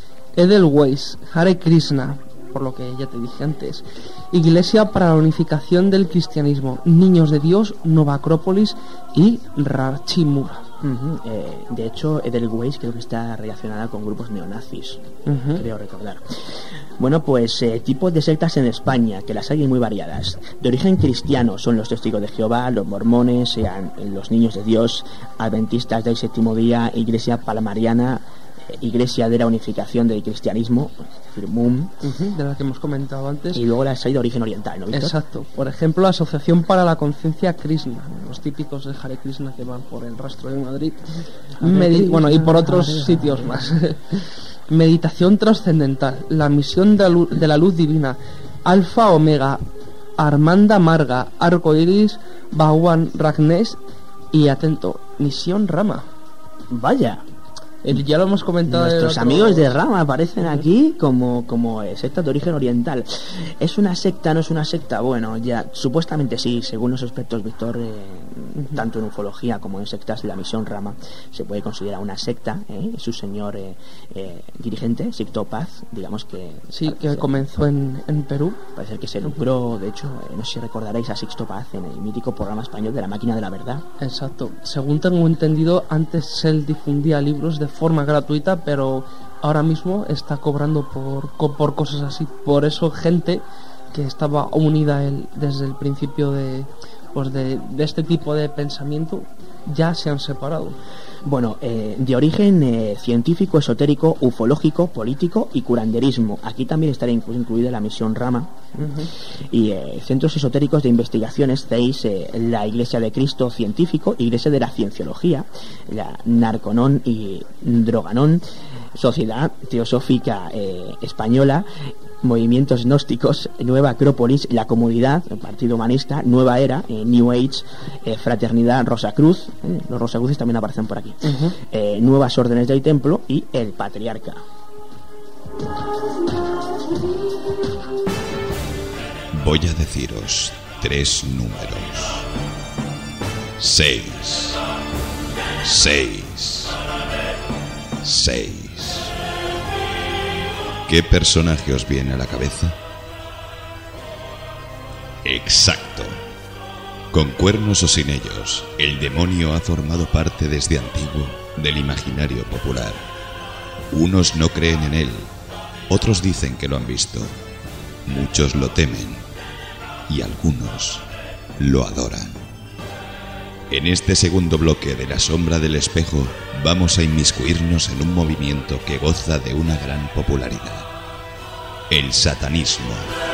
Edelweiss, Hare Krishna, por lo que ya te dije antes, Iglesia para la Unificación del Cristianismo, Niños de Dios, Nova Acrópolis y Rachimura. Uh-huh. Eh, de hecho, Edelweiss creo que está relacionada con grupos neonazis, uh-huh. creo recordar. Bueno, pues eh, tipos de sectas en España, que las hay muy variadas. De origen cristiano son los Testigos de Jehová, los mormones, sean los Niños de Dios, Adventistas del Séptimo Día, Iglesia Palmariana, Iglesia de la Unificación del Cristianismo, es decir, M U M, uh-huh, de la que hemos comentado antes, y luego las hay de origen oriental, ¿no, Víctor? Exacto. Por ejemplo, la Asociación para la Conciencia Krishna, los típicos de Hare Krishna que van por el rastro de Madrid, Medi- bueno, y por otros sitios más. Meditación trascendental, la Misión de la Luz, de la Luz Divina, Alfa Omega, Armanda Marga, Arco Iris, Bhagwan Ragnes y, atento, Misión Rama. Vaya. El, ya lo hemos comentado. Nuestros amigos de Rama aparecen aquí como, como secta de origen oriental. ¿Es una secta? ¿No es una secta? Bueno, ya supuestamente sí, según los expertos, Víctor, eh, uh-huh. tanto en ufología como en sectas de la misión Rama, se puede considerar una secta. ¿eh? Su señor eh, eh, dirigente, Sicto Paz, digamos que... Sí, que comenzó en, en Perú. Parece que se lucró, de hecho, eh, no sé si recordaréis a Sicto Paz en el mítico programa español de La Máquina de la Verdad. Exacto. Según tengo entendido, antes él difundía libros de forma gratuita, pero ahora mismo está cobrando por, por cosas así. Por eso gente que estaba unida a él desde el principio de, pues de, de este tipo de pensamiento ya se han separado. Bueno, eh, de origen eh, científico, esotérico, ufológico, político y curanderismo. Aquí también estaría inclu- incluida la misión Rama. Uh-huh. Y eh, centros esotéricos de investigaciones, Zeis, eh, la Iglesia de Cristo científico, Iglesia de la Cienciología, la Narconon y Droganon, Sociedad Teosófica eh, Española, movimientos gnósticos, Nueva Acrópolis, La Comunidad, el Partido Humanista, Nueva Era, eh, New Age, eh, Fraternidad Rosacruz, eh, los Rosacruces también aparecen por aquí, uh-huh. eh, Nuevas Órdenes del Templo y El Patriarca. Voy a deciros tres números. Seis. Seis. Seis. ¿Qué personaje os viene a la cabeza? Exacto. Con cuernos o sin ellos, el demonio ha formado parte desde antiguo del imaginario popular. Unos no creen en él, otros dicen que lo han visto, muchos lo temen y algunos lo adoran. En este segundo bloque de La Sombra del Espejo vamos a inmiscuirnos en un movimiento que goza de una gran popularidad: el satanismo.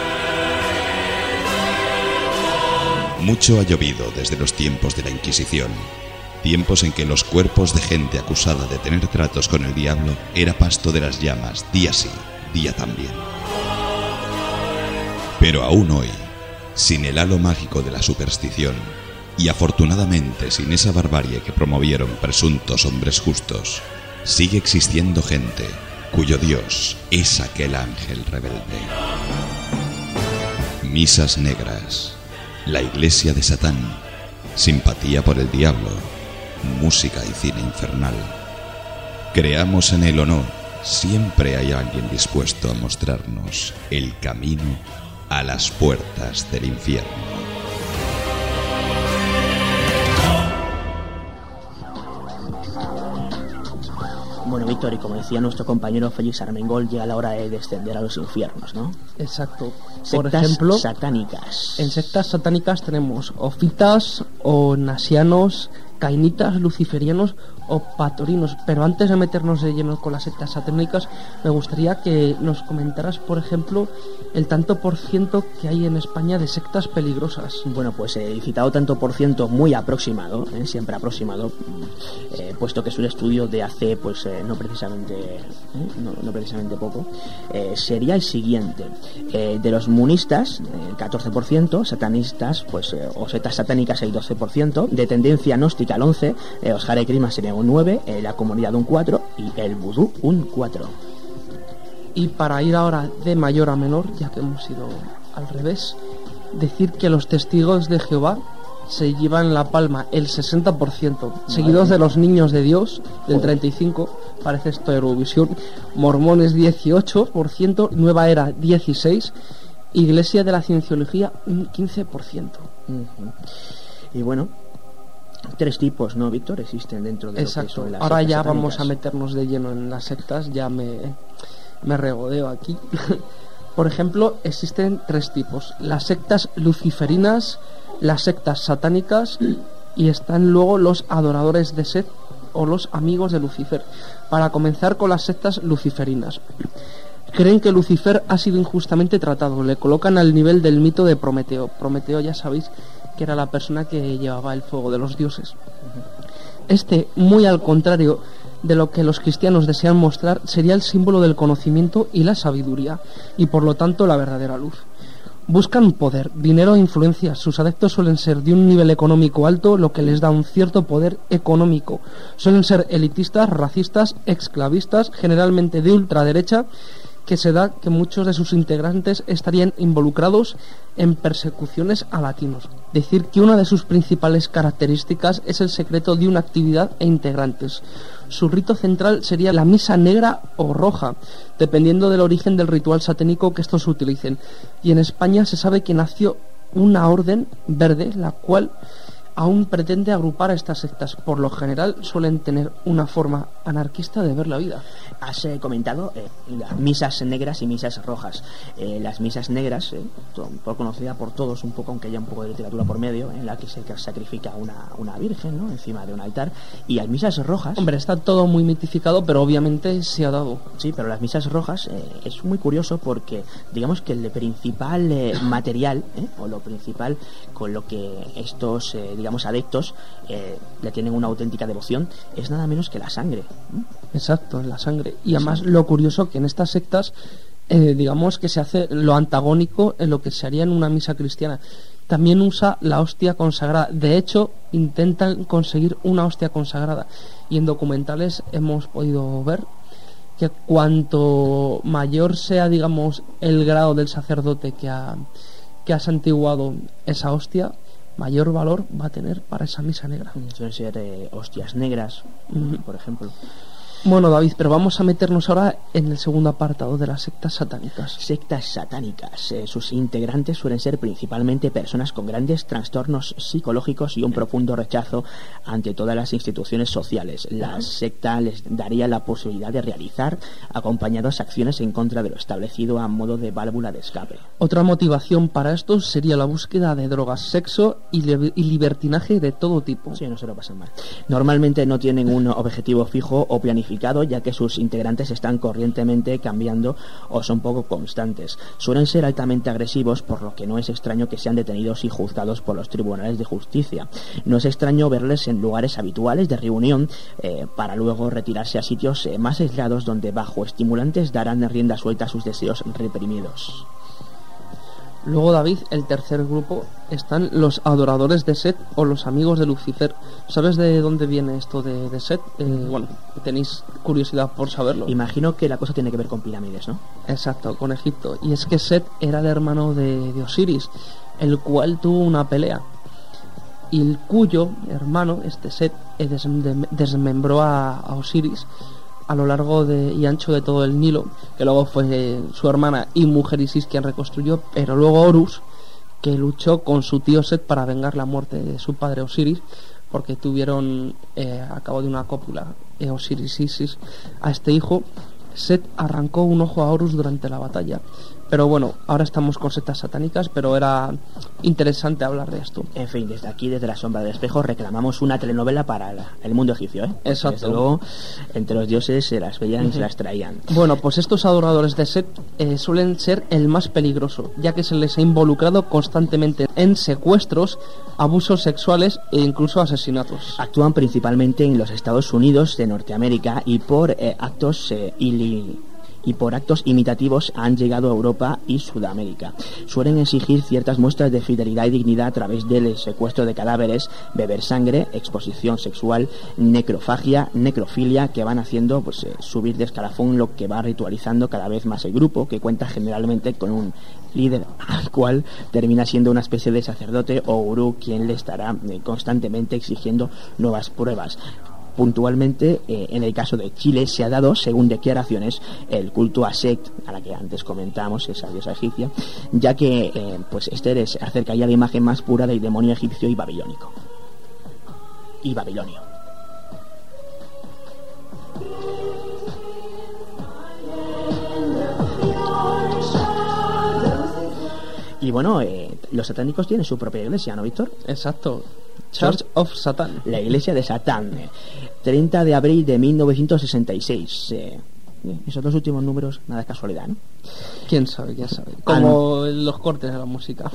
Mucho ha llovido desde los tiempos de la Inquisición, tiempos en que los cuerpos de gente acusada de tener tratos con el diablo era pasto de las llamas, día sí, día también. Pero aún hoy, sin el halo mágico de la superstición, y afortunadamente sin esa barbarie que promovieron presuntos hombres justos, sigue existiendo gente cuyo Dios es aquel ángel rebelde. Misas negras, la iglesia de Satán, simpatía por el diablo, música y cine infernal. Creamos en él o no, siempre hay alguien dispuesto a mostrarnos el camino a las puertas del infierno. Bueno, Víctor, y como decía nuestro compañero Félix Armengol, llega la hora de descender a los infiernos, ¿no? Exacto. Sectas Por ejemplo, satánicas. En sectas satánicas tenemos ofitas, o nasianos, cainitas, luciferianos o patorinos. Pero antes de meternos de lleno con las sectas satánicas, me gustaría que nos comentaras, por ejemplo, el tanto por ciento que hay en España de sectas peligrosas. Bueno, pues he eh, citado tanto por ciento muy aproximado, eh, siempre aproximado, eh, puesto que es un estudio de hace, pues eh, no precisamente eh, no, no precisamente poco. Eh, sería el siguiente: eh, de los munistas, el catorce por ciento, satanistas, pues eh, o sectas satánicas el doce por ciento, de tendencia gnóstica el once por ciento, eh, los Hare Krishna serían un nueve por ciento, eh, la comunidad un cuatro por ciento y el vudú un cuatro por ciento. Y para ir ahora de mayor a menor, ya que hemos ido al revés, decir que los testigos de Jehová se llevan la palma el sesenta por ciento, Madre seguidos de los niños de Dios del treinta y cinco por ciento, parece esto Eurovisión, mormones dieciocho por ciento, Nueva Era dieciséis por ciento, Iglesia de la Cienciología un quince por ciento. Uh-huh. Y bueno, tres tipos, ¿no, Víctor? Existen dentro de Exacto. lo que son las Ahora sectas ya satánicas. Vamos a meternos de lleno en las sectas, ya me, me regodeo aquí. Por ejemplo, existen tres tipos: las sectas luciferinas, las sectas satánicas y están luego los adoradores de Set o los amigos de Lucifer. Para comenzar con las sectas luciferinas, creen que Lucifer ha sido injustamente tratado, le colocan al nivel del mito de Prometeo. Prometeo, ya sabéis, que era la persona que llevaba el fuego de los dioses. Este, muy al contrario de lo que los cristianos desean mostrar, sería el símbolo del conocimiento y la sabiduría, y por lo tanto la verdadera luz. Buscan poder, dinero e influencia. Sus adeptos suelen ser de un nivel económico alto, lo que les da un cierto poder económico. Suelen ser elitistas, racistas, esclavistas, generalmente de ultraderecha, que se da que muchos de sus integrantes estarían involucrados en persecuciones a latinos. Decir que una de sus principales características es el secreto de una actividad e integrantes. Su rito central sería la misa negra o roja, dependiendo del origen del ritual satánico que estos utilicen. Y en España se sabe que nació una orden verde, la cual aún pretende agrupar a estas sectas. Por lo general suelen tener una forma anarquista de ver la vida. Has eh, comentado eh, las misas negras y misas rojas. Eh, las misas negras, eh, por conocida por todos un poco, aunque haya un poco de literatura por medio, en la que se sacrifica una, una virgen, ¿no?, encima de un altar. Y las misas rojas... Hombre, está todo muy mitificado, pero obviamente se ha dado. Sí, pero las misas rojas eh, es muy curioso porque, digamos que el principal eh, material, eh, o lo principal con lo que estos, eh, digamos, adeptos eh, le tienen una auténtica devoción, es nada menos que la sangre. ¿Mm? Exacto, la sangre. Y además, sí, lo curioso que en estas sectas, eh, digamos que se hace lo antagónico en lo que se haría en una misa cristiana. También usa la hostia consagrada. De hecho, intentan conseguir una hostia consagrada. Y en documentales hemos podido ver que cuanto mayor sea, digamos, el grado del sacerdote que ha que has antiguado esa hostia, mayor valor va a tener para esa misa negra. Suelen ser eh, hostias negras, uh-huh. por ejemplo. Bueno, David, pero vamos a meternos ahora en el segundo apartado de las sectas satánicas. Sectas satánicas. Eh, sus integrantes suelen ser principalmente personas con grandes trastornos psicológicos y un profundo rechazo ante todas las instituciones sociales. La secta les daría la posibilidad de realizar acompañadas acciones en contra de lo establecido a modo de válvula de escape. Otra motivación para esto sería la búsqueda de drogas, sexo y, li- y libertinaje de todo tipo. Sí, no se lo pasan mal. Normalmente no tienen un objetivo fijo o planificado, ya que sus integrantes están corrientemente cambiando o son poco constantes. Suelen ser altamente agresivos, por lo que no es extraño que sean detenidos y juzgados por los tribunales de justicia. No es extraño verles en lugares habituales de reunión eh, para luego retirarse a sitios eh, más aislados donde bajo estimulantes darán rienda suelta a sus deseos reprimidos. Luego, David, el tercer grupo están los adoradores de Set o los amigos de Lucifer. ¿Sabes de dónde viene esto de, de Set? Eh, bueno, tenéis curiosidad por saberlo. Imagino que la cosa tiene que ver con pirámides, ¿no? Exacto, con Egipto. Y es que Set era el hermano de, de Osiris, el cual tuvo una pelea. Y el cuyo hermano, este Set, eh, desmembró a, a Osiris a lo largo de, y ancho de todo el Nilo, que luego fue eh, su hermana y mujer Isis quien reconstruyó, pero luego Horus, que luchó con su tío Set para vengar la muerte de su padre Osiris, porque tuvieron eh, a cabo de una cópula eh, Osiris y Isis a este hijo. Set arrancó un ojo a Horus durante la batalla. Pero bueno, ahora estamos con sectas satánicas, pero era interesante hablar de esto. En fin, desde aquí, desde la sombra del espejo, reclamamos una telenovela para la, el mundo egipcio, ¿eh? Exacto. Desde luego, entre los dioses se las veían uh-huh. y se las traían. Bueno, pues estos adoradores de Set eh, suelen ser el más peligroso, ya que se les ha involucrado constantemente en secuestros, abusos sexuales e incluso asesinatos. Actúan principalmente en los Estados Unidos de Norteamérica y por eh, actos eh, ili... y por actos imitativos han llegado a Europa y Sudamérica. Suelen exigir ciertas muestras de fidelidad y dignidad a través del secuestro de cadáveres, beber sangre, exposición sexual, necrofagia, necrofilia, que van haciendo pues eh, subir de escalafón, lo que va ritualizando cada vez más el grupo, que cuenta generalmente con un líder al cual termina siendo una especie de sacerdote o gurú quien le estará eh, constantemente exigiendo nuevas pruebas. Puntualmente, eh, en el caso de Chile, se ha dado, según declaraciones, el culto a Set, a la que antes comentamos, esa diosa egipcia, ya que eh, pues este les acercaría la imagen más pura del demonio egipcio y babilónico. Y babilonio. Y bueno, eh, los satánicos tienen su propia iglesia, ¿no, Víctor? Exacto. Church of Satan. La iglesia de Satán. treinta de abril de mil novecientos sesenta y seis. Eh, esos dos últimos números, nada de casualidad, ¿no? ¿Quién sabe? ¿Quién sabe? Como An... los cortes de la música.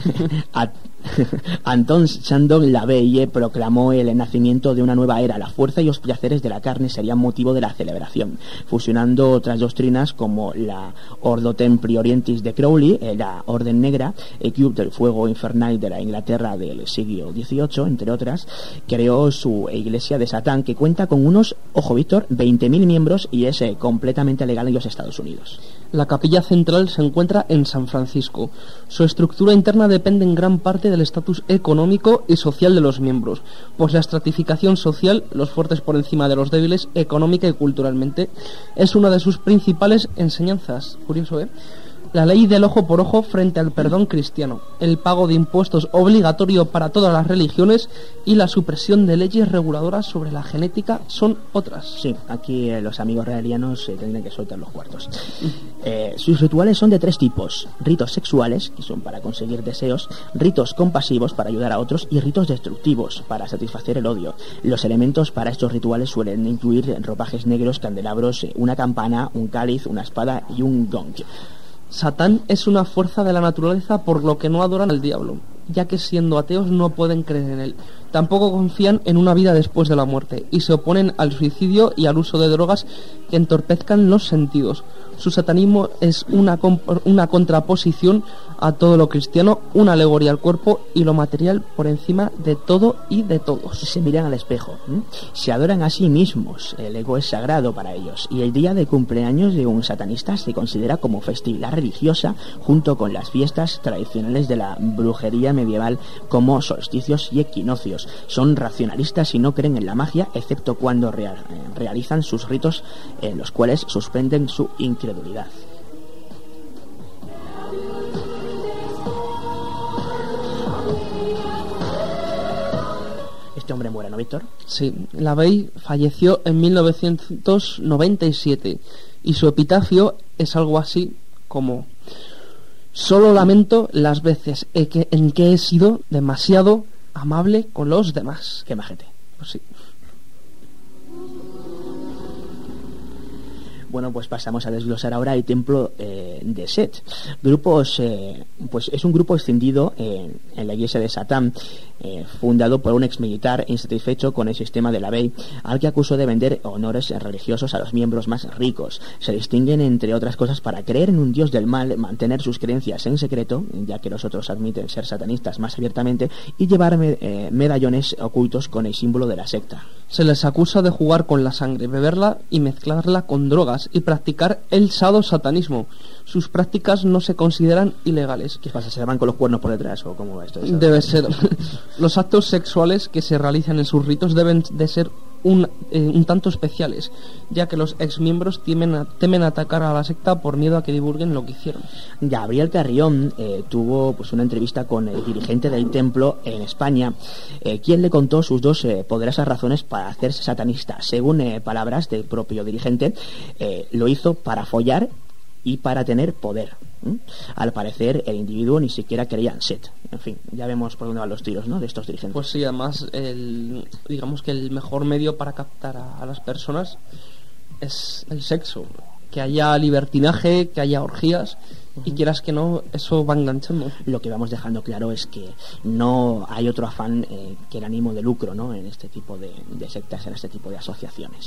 Anton Chandon Lavelle proclamó el nacimiento de una nueva era. La fuerza y los placeres de la carne serían motivo de la celebración, fusionando otras doctrinas como la Ordo Templi Orientis de Crowley, la Orden Negra, el Club del Fuego Infernal de la Inglaterra del siglo dieciocho, entre otras. Creó su iglesia de Satán, que cuenta con unos, ojo Víctor, veinte mil miembros y es eh, completamente legal en los Estados Unidos. La capilla central se encuentra en San Francisco. Su estructura interna depende en gran parte del estatus económico y social de los miembros, pues la estratificación social, los fuertes por encima de los débiles, económica y culturalmente, es una de sus principales enseñanzas. Curioso, ¿eh? La ley del ojo por ojo frente al perdón cristiano, el pago de impuestos obligatorio para todas las religiones y la supresión de leyes reguladoras sobre la genética son otras. Sí, aquí eh, los amigos realianos eh, tendrán que soltar los cuartos. Eh, sus rituales son de tres tipos: ritos sexuales, que son para conseguir deseos, ritos compasivos para ayudar a otros y ritos destructivos para satisfacer el odio. Los elementos para estos rituales suelen incluir ropajes negros, candelabros, eh, una campana, un cáliz, una espada y un gong. Satán es una fuerza de la naturaleza, por lo que no adoran al diablo, ya que siendo ateos no pueden creer en él. Tampoco confían en una vida después de la muerte y se oponen al suicidio y al uso de drogas que entorpezcan los sentidos. Su satanismo es una, una contraposición a todo lo cristiano, una alegoría al cuerpo y lo material por encima de todo y de todos. Se miran al espejo, ¿eh? Se adoran a sí mismos, el ego es sagrado para ellos, y el día de cumpleaños de un satanista se considera como festividad religiosa junto con las fiestas tradicionales de la brujería medieval como solsticios y equinoccios. Son racionalistas y no creen en la magia, excepto cuando real, eh, realizan sus ritos en los cuales suspenden su incredulidad. Este hombre muere, ¿no, Víctor? Sí, LaVey falleció en mil novecientos noventa y siete y su epitafio es algo así como: solo lamento las veces en que, en que he sido demasiado amable con los demás. Qué majete. Pues sí. Bueno, pues pasamos a desglosar ahora el templo eh, de Set. Grupos, eh, pues es un grupo extendido eh, en la iglesia de Satán, eh, fundado por un exmilitar insatisfecho con el sistema de LaVey, al que acusó de vender honores religiosos a los miembros más ricos. Se distinguen, entre otras cosas, para creer en un dios del mal, mantener sus creencias en secreto, ya que los otros admiten ser satanistas más abiertamente, y llevar me, eh, medallones ocultos con el símbolo de la secta. Se les acusa de jugar con la sangre, beberla y mezclarla con drogas y practicar el sadosatanismo. Sus prácticas no se consideran ilegales. ¿Qué pasa? ¿Se van con los cuernos por detrás o cómo va esto? Debe ser. Los actos sexuales que se realizan en sus ritos deben de ser un, eh, un tanto especiales, ya que los exmiembros temen, a, temen atacar a la secta por miedo a que divulguen lo que hicieron. Gabriel Carrión eh, tuvo pues una entrevista con el dirigente del templo en España, eh, quien le contó sus dos eh, poderosas razones para hacerse satanista. Según eh, palabras del propio dirigente, eh, lo hizo para follar y para tener poder. ¿Mm? Al parecer el individuo ni siquiera creía en Set. En fin, ya vemos por dónde van los tiros, ¿no?, de estos dirigentes. Pues sí, además el, digamos que el mejor medio para captar a, a las personas es el sexo. Que haya libertinaje, que haya orgías, uh-huh. Y quieras que no, eso va enganchando. Lo que vamos dejando claro es que no hay otro afán eh, que el ánimo de lucro, ¿no?, en este tipo de, de sectas, en este tipo de asociaciones.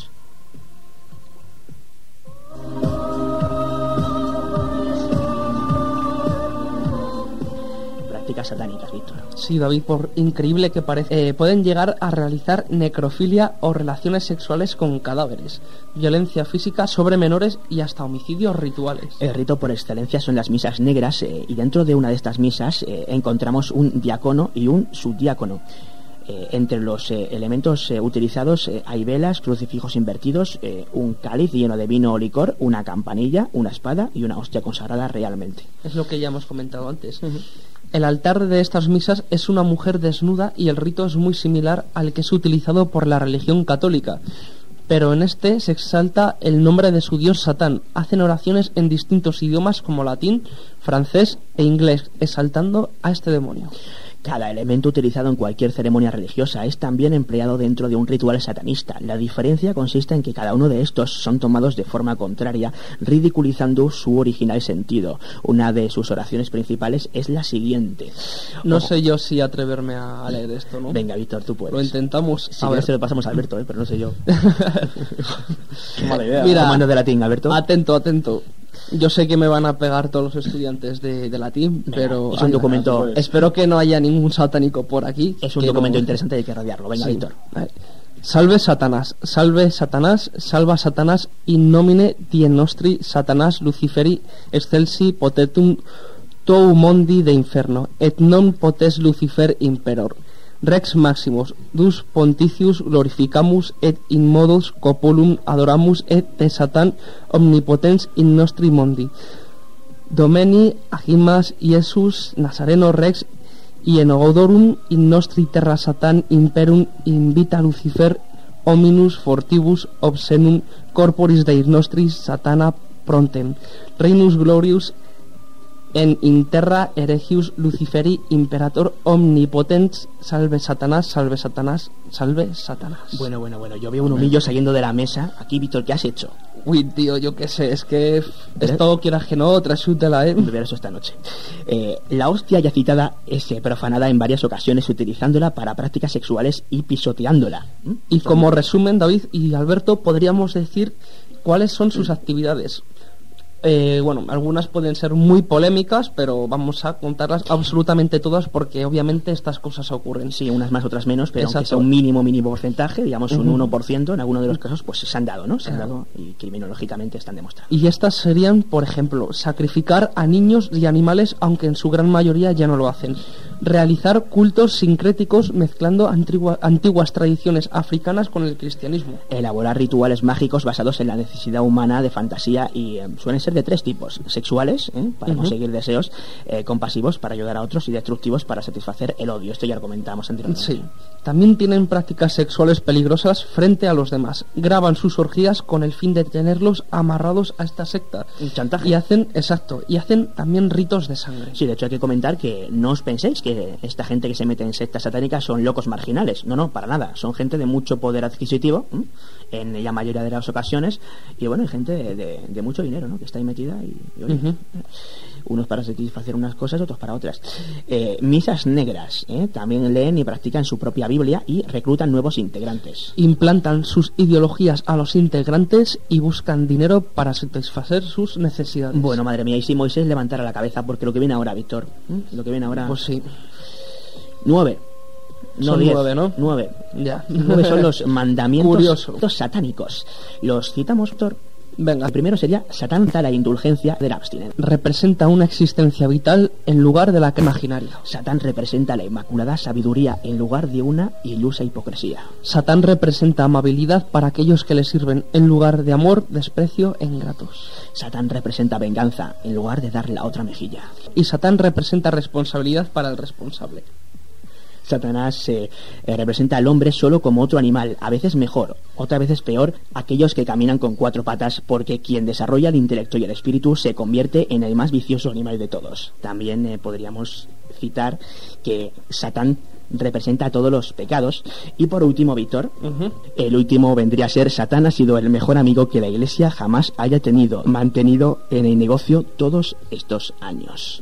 Prácticas satánicas, Víctor. Sí, David, por increíble que parezca, eh, pueden llegar a realizar necrofilia o relaciones sexuales con cadáveres, violencia física sobre menores y hasta homicidios rituales. El rito por excelencia son las misas negras, eh, y dentro de una de estas misas eh, encontramos un diácono y un subdiácono. Eh, entre los eh, elementos eh, utilizados eh, hay velas, crucifijos invertidos, eh, un cáliz lleno de vino o licor, una campanilla, una espada y una hostia consagrada realmente. Es lo que ya hemos comentado antes. Uh-huh. El altar de estas misas es una mujer desnuda y el rito es muy similar al que es utilizado por la religión católica, pero en este se exalta el nombre de su dios Satán. Hacen oraciones en distintos idiomas como latín, francés e inglés, exaltando a este demonio. Cada elemento utilizado en cualquier ceremonia religiosa es también empleado dentro de un ritual satanista. La diferencia consiste en que cada uno de estos son tomados de forma contraria, ridiculizando su original sentido. Una de sus oraciones principales es la siguiente. No Ojo. sé yo si atreverme a leer esto, ¿no? Venga, Víctor, tú puedes. Lo intentamos. Si quieres se lo pasamos a Alberto, ¿eh? Pero no sé yo. Mala idea. Mira, comando de latín, Alberto. Atento, atento. Yo sé que me van a pegar todos los estudiantes de, de latín, venga, pero es un documento. Pues, espero que no haya ningún satánico por aquí. Es un documento no... interesante y hay que radiarlo. Venga, sí. Víctor. Salve Satanás, salve Satanás, salva Satanás in nomine die nostri Satanás Luciferi excelsi potetum tou mondi de inferno et non potes Lucifer imperor. Rex Maximus, dus Ponticius glorificamus et in modus copulum adoramus et de Satan omnipotens in nostri mondi. Domeni agimas Iesus Nazareno Rex y en odorum in nostri terra Satan imperum invita Lucifer hominus fortibus obscenum corporis Deis nostris Satana prontem. Reinus glorius en interra heregius Luciferi imperator omnipotens, salve Satanás, salve Satanás, salve Satanás. Bueno, bueno, bueno, yo veo un humillo saliendo de la mesa. Aquí, Víctor, ¿qué has hecho? Uy, tío, yo qué sé, es que esto, quieras que no, trasútela, ¿eh? Beber eso esta noche. Eh, la hostia ya citada es eh, profanada en varias ocasiones utilizándola para prácticas sexuales y pisoteándola. ¿Mm? Y como resumen, David y Alberto, podríamos decir cuáles son sus actividades. Eh, bueno, algunas pueden ser muy polémicas, pero vamos a contarlas absolutamente todas porque obviamente estas cosas ocurren. Sí, unas más, otras menos, pero Exacto. aunque sea un mínimo, mínimo porcentaje, digamos un Uh-huh. uno por ciento en alguno de los casos, pues se han dado, ¿no? Se han dado y criminológicamente están demostrados. Y estas serían, por ejemplo, sacrificar a niños y animales, aunque en su gran mayoría ya no lo hacen. Realizar cultos sincréticos mezclando antigua, antiguas tradiciones africanas con el cristianismo. Elaborar rituales mágicos basados en la necesidad humana de fantasía y eh, suelen ser de tres tipos: sexuales, ¿eh? para Uh-huh. conseguir deseos, eh, compasivos para ayudar a otros y destructivos para satisfacer el odio. Esto ya lo comentábamos anteriormente. Sí. También tienen prácticas sexuales peligrosas frente a los demás. Graban sus orgías con el fin de tenerlos amarrados a esta secta. Un chantaje. Y hacen, exacto, y hacen también ritos de sangre. Sí, de hecho hay que comentar que no os penséis que esta gente que se mete en sectas satánicas son locos marginales. No, no, para nada. Son gente de mucho poder adquisitivo, ¿eh? en la mayoría de las ocasiones, y bueno, hay gente de, de, de mucho dinero, ¿no? Que está ahí metida y, y oye, Uh-huh. unos para satisfacer unas cosas, otros para otras. Eh, misas negras, ¿eh? También leen y practican su propia Biblia y reclutan nuevos integrantes. Implantan sus ideologías a los integrantes y buscan dinero para satisfacer sus necesidades. Bueno, madre mía, y si Moisés levantara la cabeza, porque lo que viene ahora, Víctor, ¿eh? Lo que viene ahora... Pues sí. Nueve. No, Son diez, nueve, ¿no? Nueve. Ya. Nueve son los mandamientos Curioso. satánicos. Los citamos, Víctor. Venga. El primero sería: Satán da la indulgencia de la abstinencia. Representa una existencia vital en lugar de la que imaginaria. Satán representa la inmaculada sabiduría en lugar de una ilusa hipocresía. Satán representa amabilidad para aquellos que le sirven en lugar de amor, desprecio e ingratos. Satán representa venganza en lugar de dar la otra mejilla. Y Satán representa responsabilidad para el responsable. Satanás eh, eh, representa al hombre solo como otro animal, a veces mejor, otras veces peor, aquellos que caminan con cuatro patas, porque quien desarrolla el intelecto y el espíritu se convierte en el más vicioso animal de todos. También eh, podríamos citar que Satán representa todos los pecados. Y por último, Víctor, Uh-huh. el último vendría a ser: Satán ha sido el mejor amigo que la Iglesia jamás haya tenido, mantenido en el negocio todos estos años.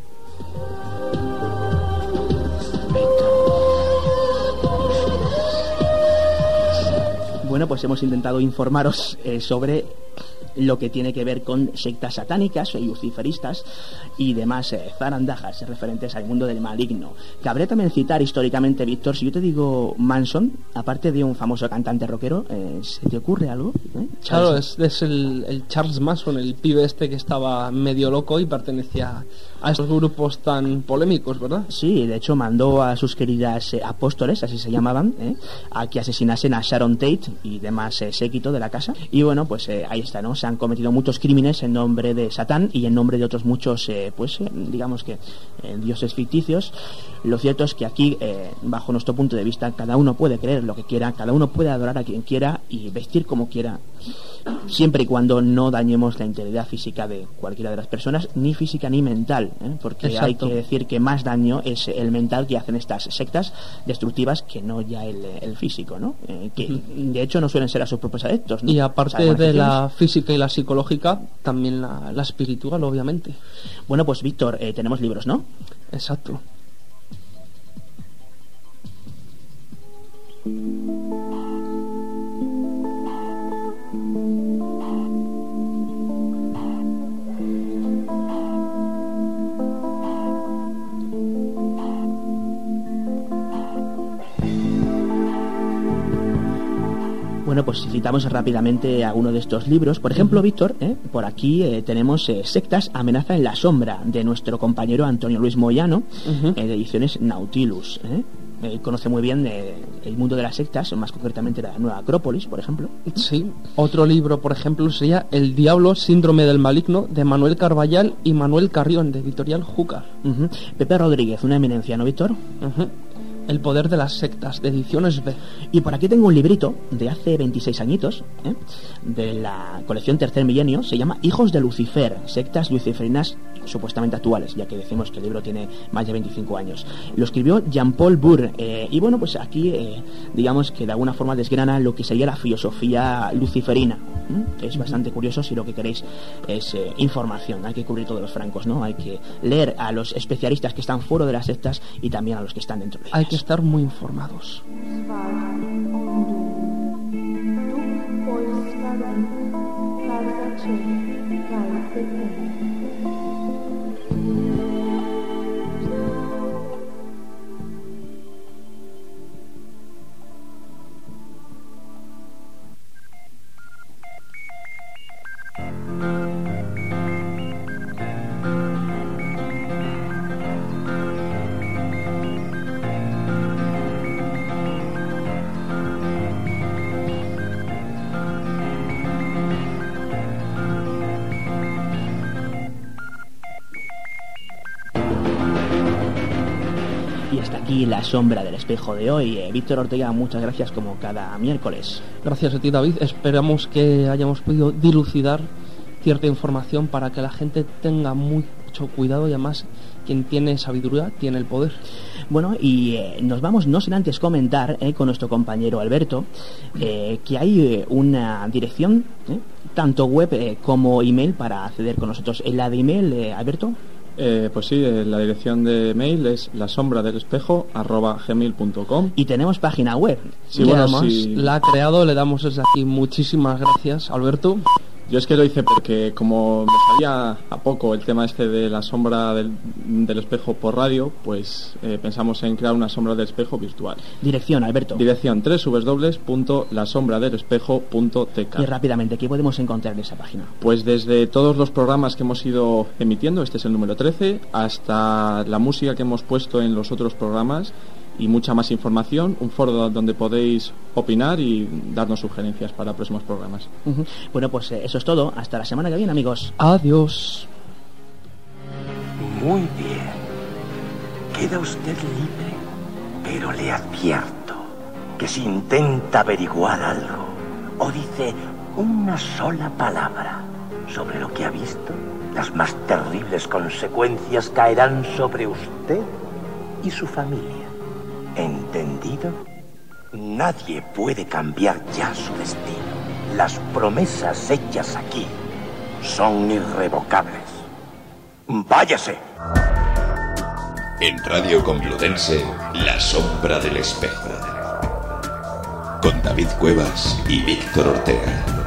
Bueno, pues hemos intentado informaros eh, sobre lo que tiene que ver con sectas satánicas o luciferistas y demás eh, zarandajas referentes al mundo del maligno. Cabría también citar históricamente, Víctor, si yo te digo Manson, aparte de un famoso cantante rockero, eh, ¿se te ocurre algo? ¿Eh? Claro, es, es el, el Charles Manson, el pibe este que estaba medio loco y pertenecía a estos grupos tan polémicos, ¿verdad? Sí, de hecho mandó a sus queridas eh, apóstoles, así se llamaban, eh, a que asesinasen a Sharon Tate y demás eh, séquito de la casa. Y bueno, pues eh, ahí está, ¿no? Se han cometido muchos crímenes en nombre de Satán y en nombre de otros muchos, eh, pues eh, digamos que eh, dioses ficticios. Lo cierto es que aquí, eh, bajo nuestro punto de vista, cada uno puede creer lo que quiera, cada uno puede adorar a quien quiera y vestir como quiera, siempre y cuando no dañemos la integridad física de cualquiera de las personas, ni física ni mental, ¿eh? Porque Exacto. hay que decir que más daño es el mental que hacen estas sectas destructivas que no ya el, el físico, ¿no? Eh, que de hecho no suelen ser a sus propios adeptos, ¿no? Y O aparte sea, de la beneficios. física y la psicológica, también la, la espiritual, obviamente. Bueno, pues Víctor, eh, tenemos libros, ¿no? Exacto. Bueno, pues citamos rápidamente alguno de estos libros. Por ejemplo, Víctor, ¿eh? por aquí eh, tenemos eh, Sectas, Amenaza en la Sombra, de nuestro compañero Antonio Luis Moyano, Uh-huh. eh, de ediciones Nautilus. ¿eh? Él conoce muy bien eh, el mundo de las sectas, más concretamente la Nueva Acrópolis, por ejemplo. Sí. Otro libro, por ejemplo, sería El Diablo, Síndrome del Maligno, de Manuel Carballal y Manuel Carrión, de Editorial Júcar. Uh-huh. Pepe Rodríguez, una eminencia, ¿no, Víctor? Uh-huh. El poder de las sectas, de Ediciones B. Y por aquí tengo un librito de hace veintiséis añitos, ¿eh? de la colección Tercer Milenio, se llama Hijos de Lucifer, sectas luciferinas supuestamente actuales, ya que decimos que el libro tiene más de veinticinco años. Lo escribió Jean-Paul Bourre, eh, y bueno, pues aquí eh, digamos que de alguna forma desgrana lo que sería la filosofía luciferina. ¿eh? Es bastante curioso si lo que queréis es eh, información. Hay que cubrir todos los francos, ¿no? Hay que leer a los especialistas que están fuera de las sectas y también a los que están dentro de ellas. Hay que estar muy informados. Du, Polska, Kazacie, Kalpyny. Y hasta aquí La Sombra del Espejo de hoy. Eh, Víctor Ortega, muchas gracias como cada miércoles. Gracias a ti, David. Esperamos que hayamos podido dilucidar cierta información para que la gente tenga mucho cuidado, y además quien tiene sabiduría tiene el poder. Bueno, y eh, nos vamos, no sin antes comentar eh, con nuestro compañero Alberto eh, que hay eh, una dirección, eh, tanto web eh, como email, para acceder con nosotros. ¿En la de email, eh, Alberto? Eh, pues sí, eh, la dirección de mail es la sombra del espejo arroba gmail punto com. Y tenemos página web. Sí, y bueno, además si... la ha creado, le damos desde aquí muchísimas gracias, Alberto. Yo es que lo hice porque como me salía a poco el tema este de la sombra del, del espejo por radio, pues eh, pensamos en crear una sombra del espejo virtual. Dirección, Alberto. Dirección doble u doble u doble u punto la sombra del espejo punto t k. Y rápidamente, ¿qué podemos encontrar en esa página? Pues desde todos los programas que hemos ido emitiendo, este es el número trece, hasta la música que hemos puesto en los otros programas, y mucha más información, un foro donde podéis opinar y darnos sugerencias para próximos programas. Uh-huh. Bueno, pues eh, eso es todo. Hasta la semana que viene, amigos. Adiós. Muy bien. Queda usted libre, pero le advierto que si intenta averiguar algo o dice una sola palabra sobre lo que ha visto, las más terribles consecuencias caerán sobre usted y su familia. ¿Entendido? Nadie puede cambiar ya su destino. Las promesas hechas aquí son irrevocables. ¡Váyase! En Radio Complutense, La Sombra del Espejo. Con David Cuevas y Víctor Ortega.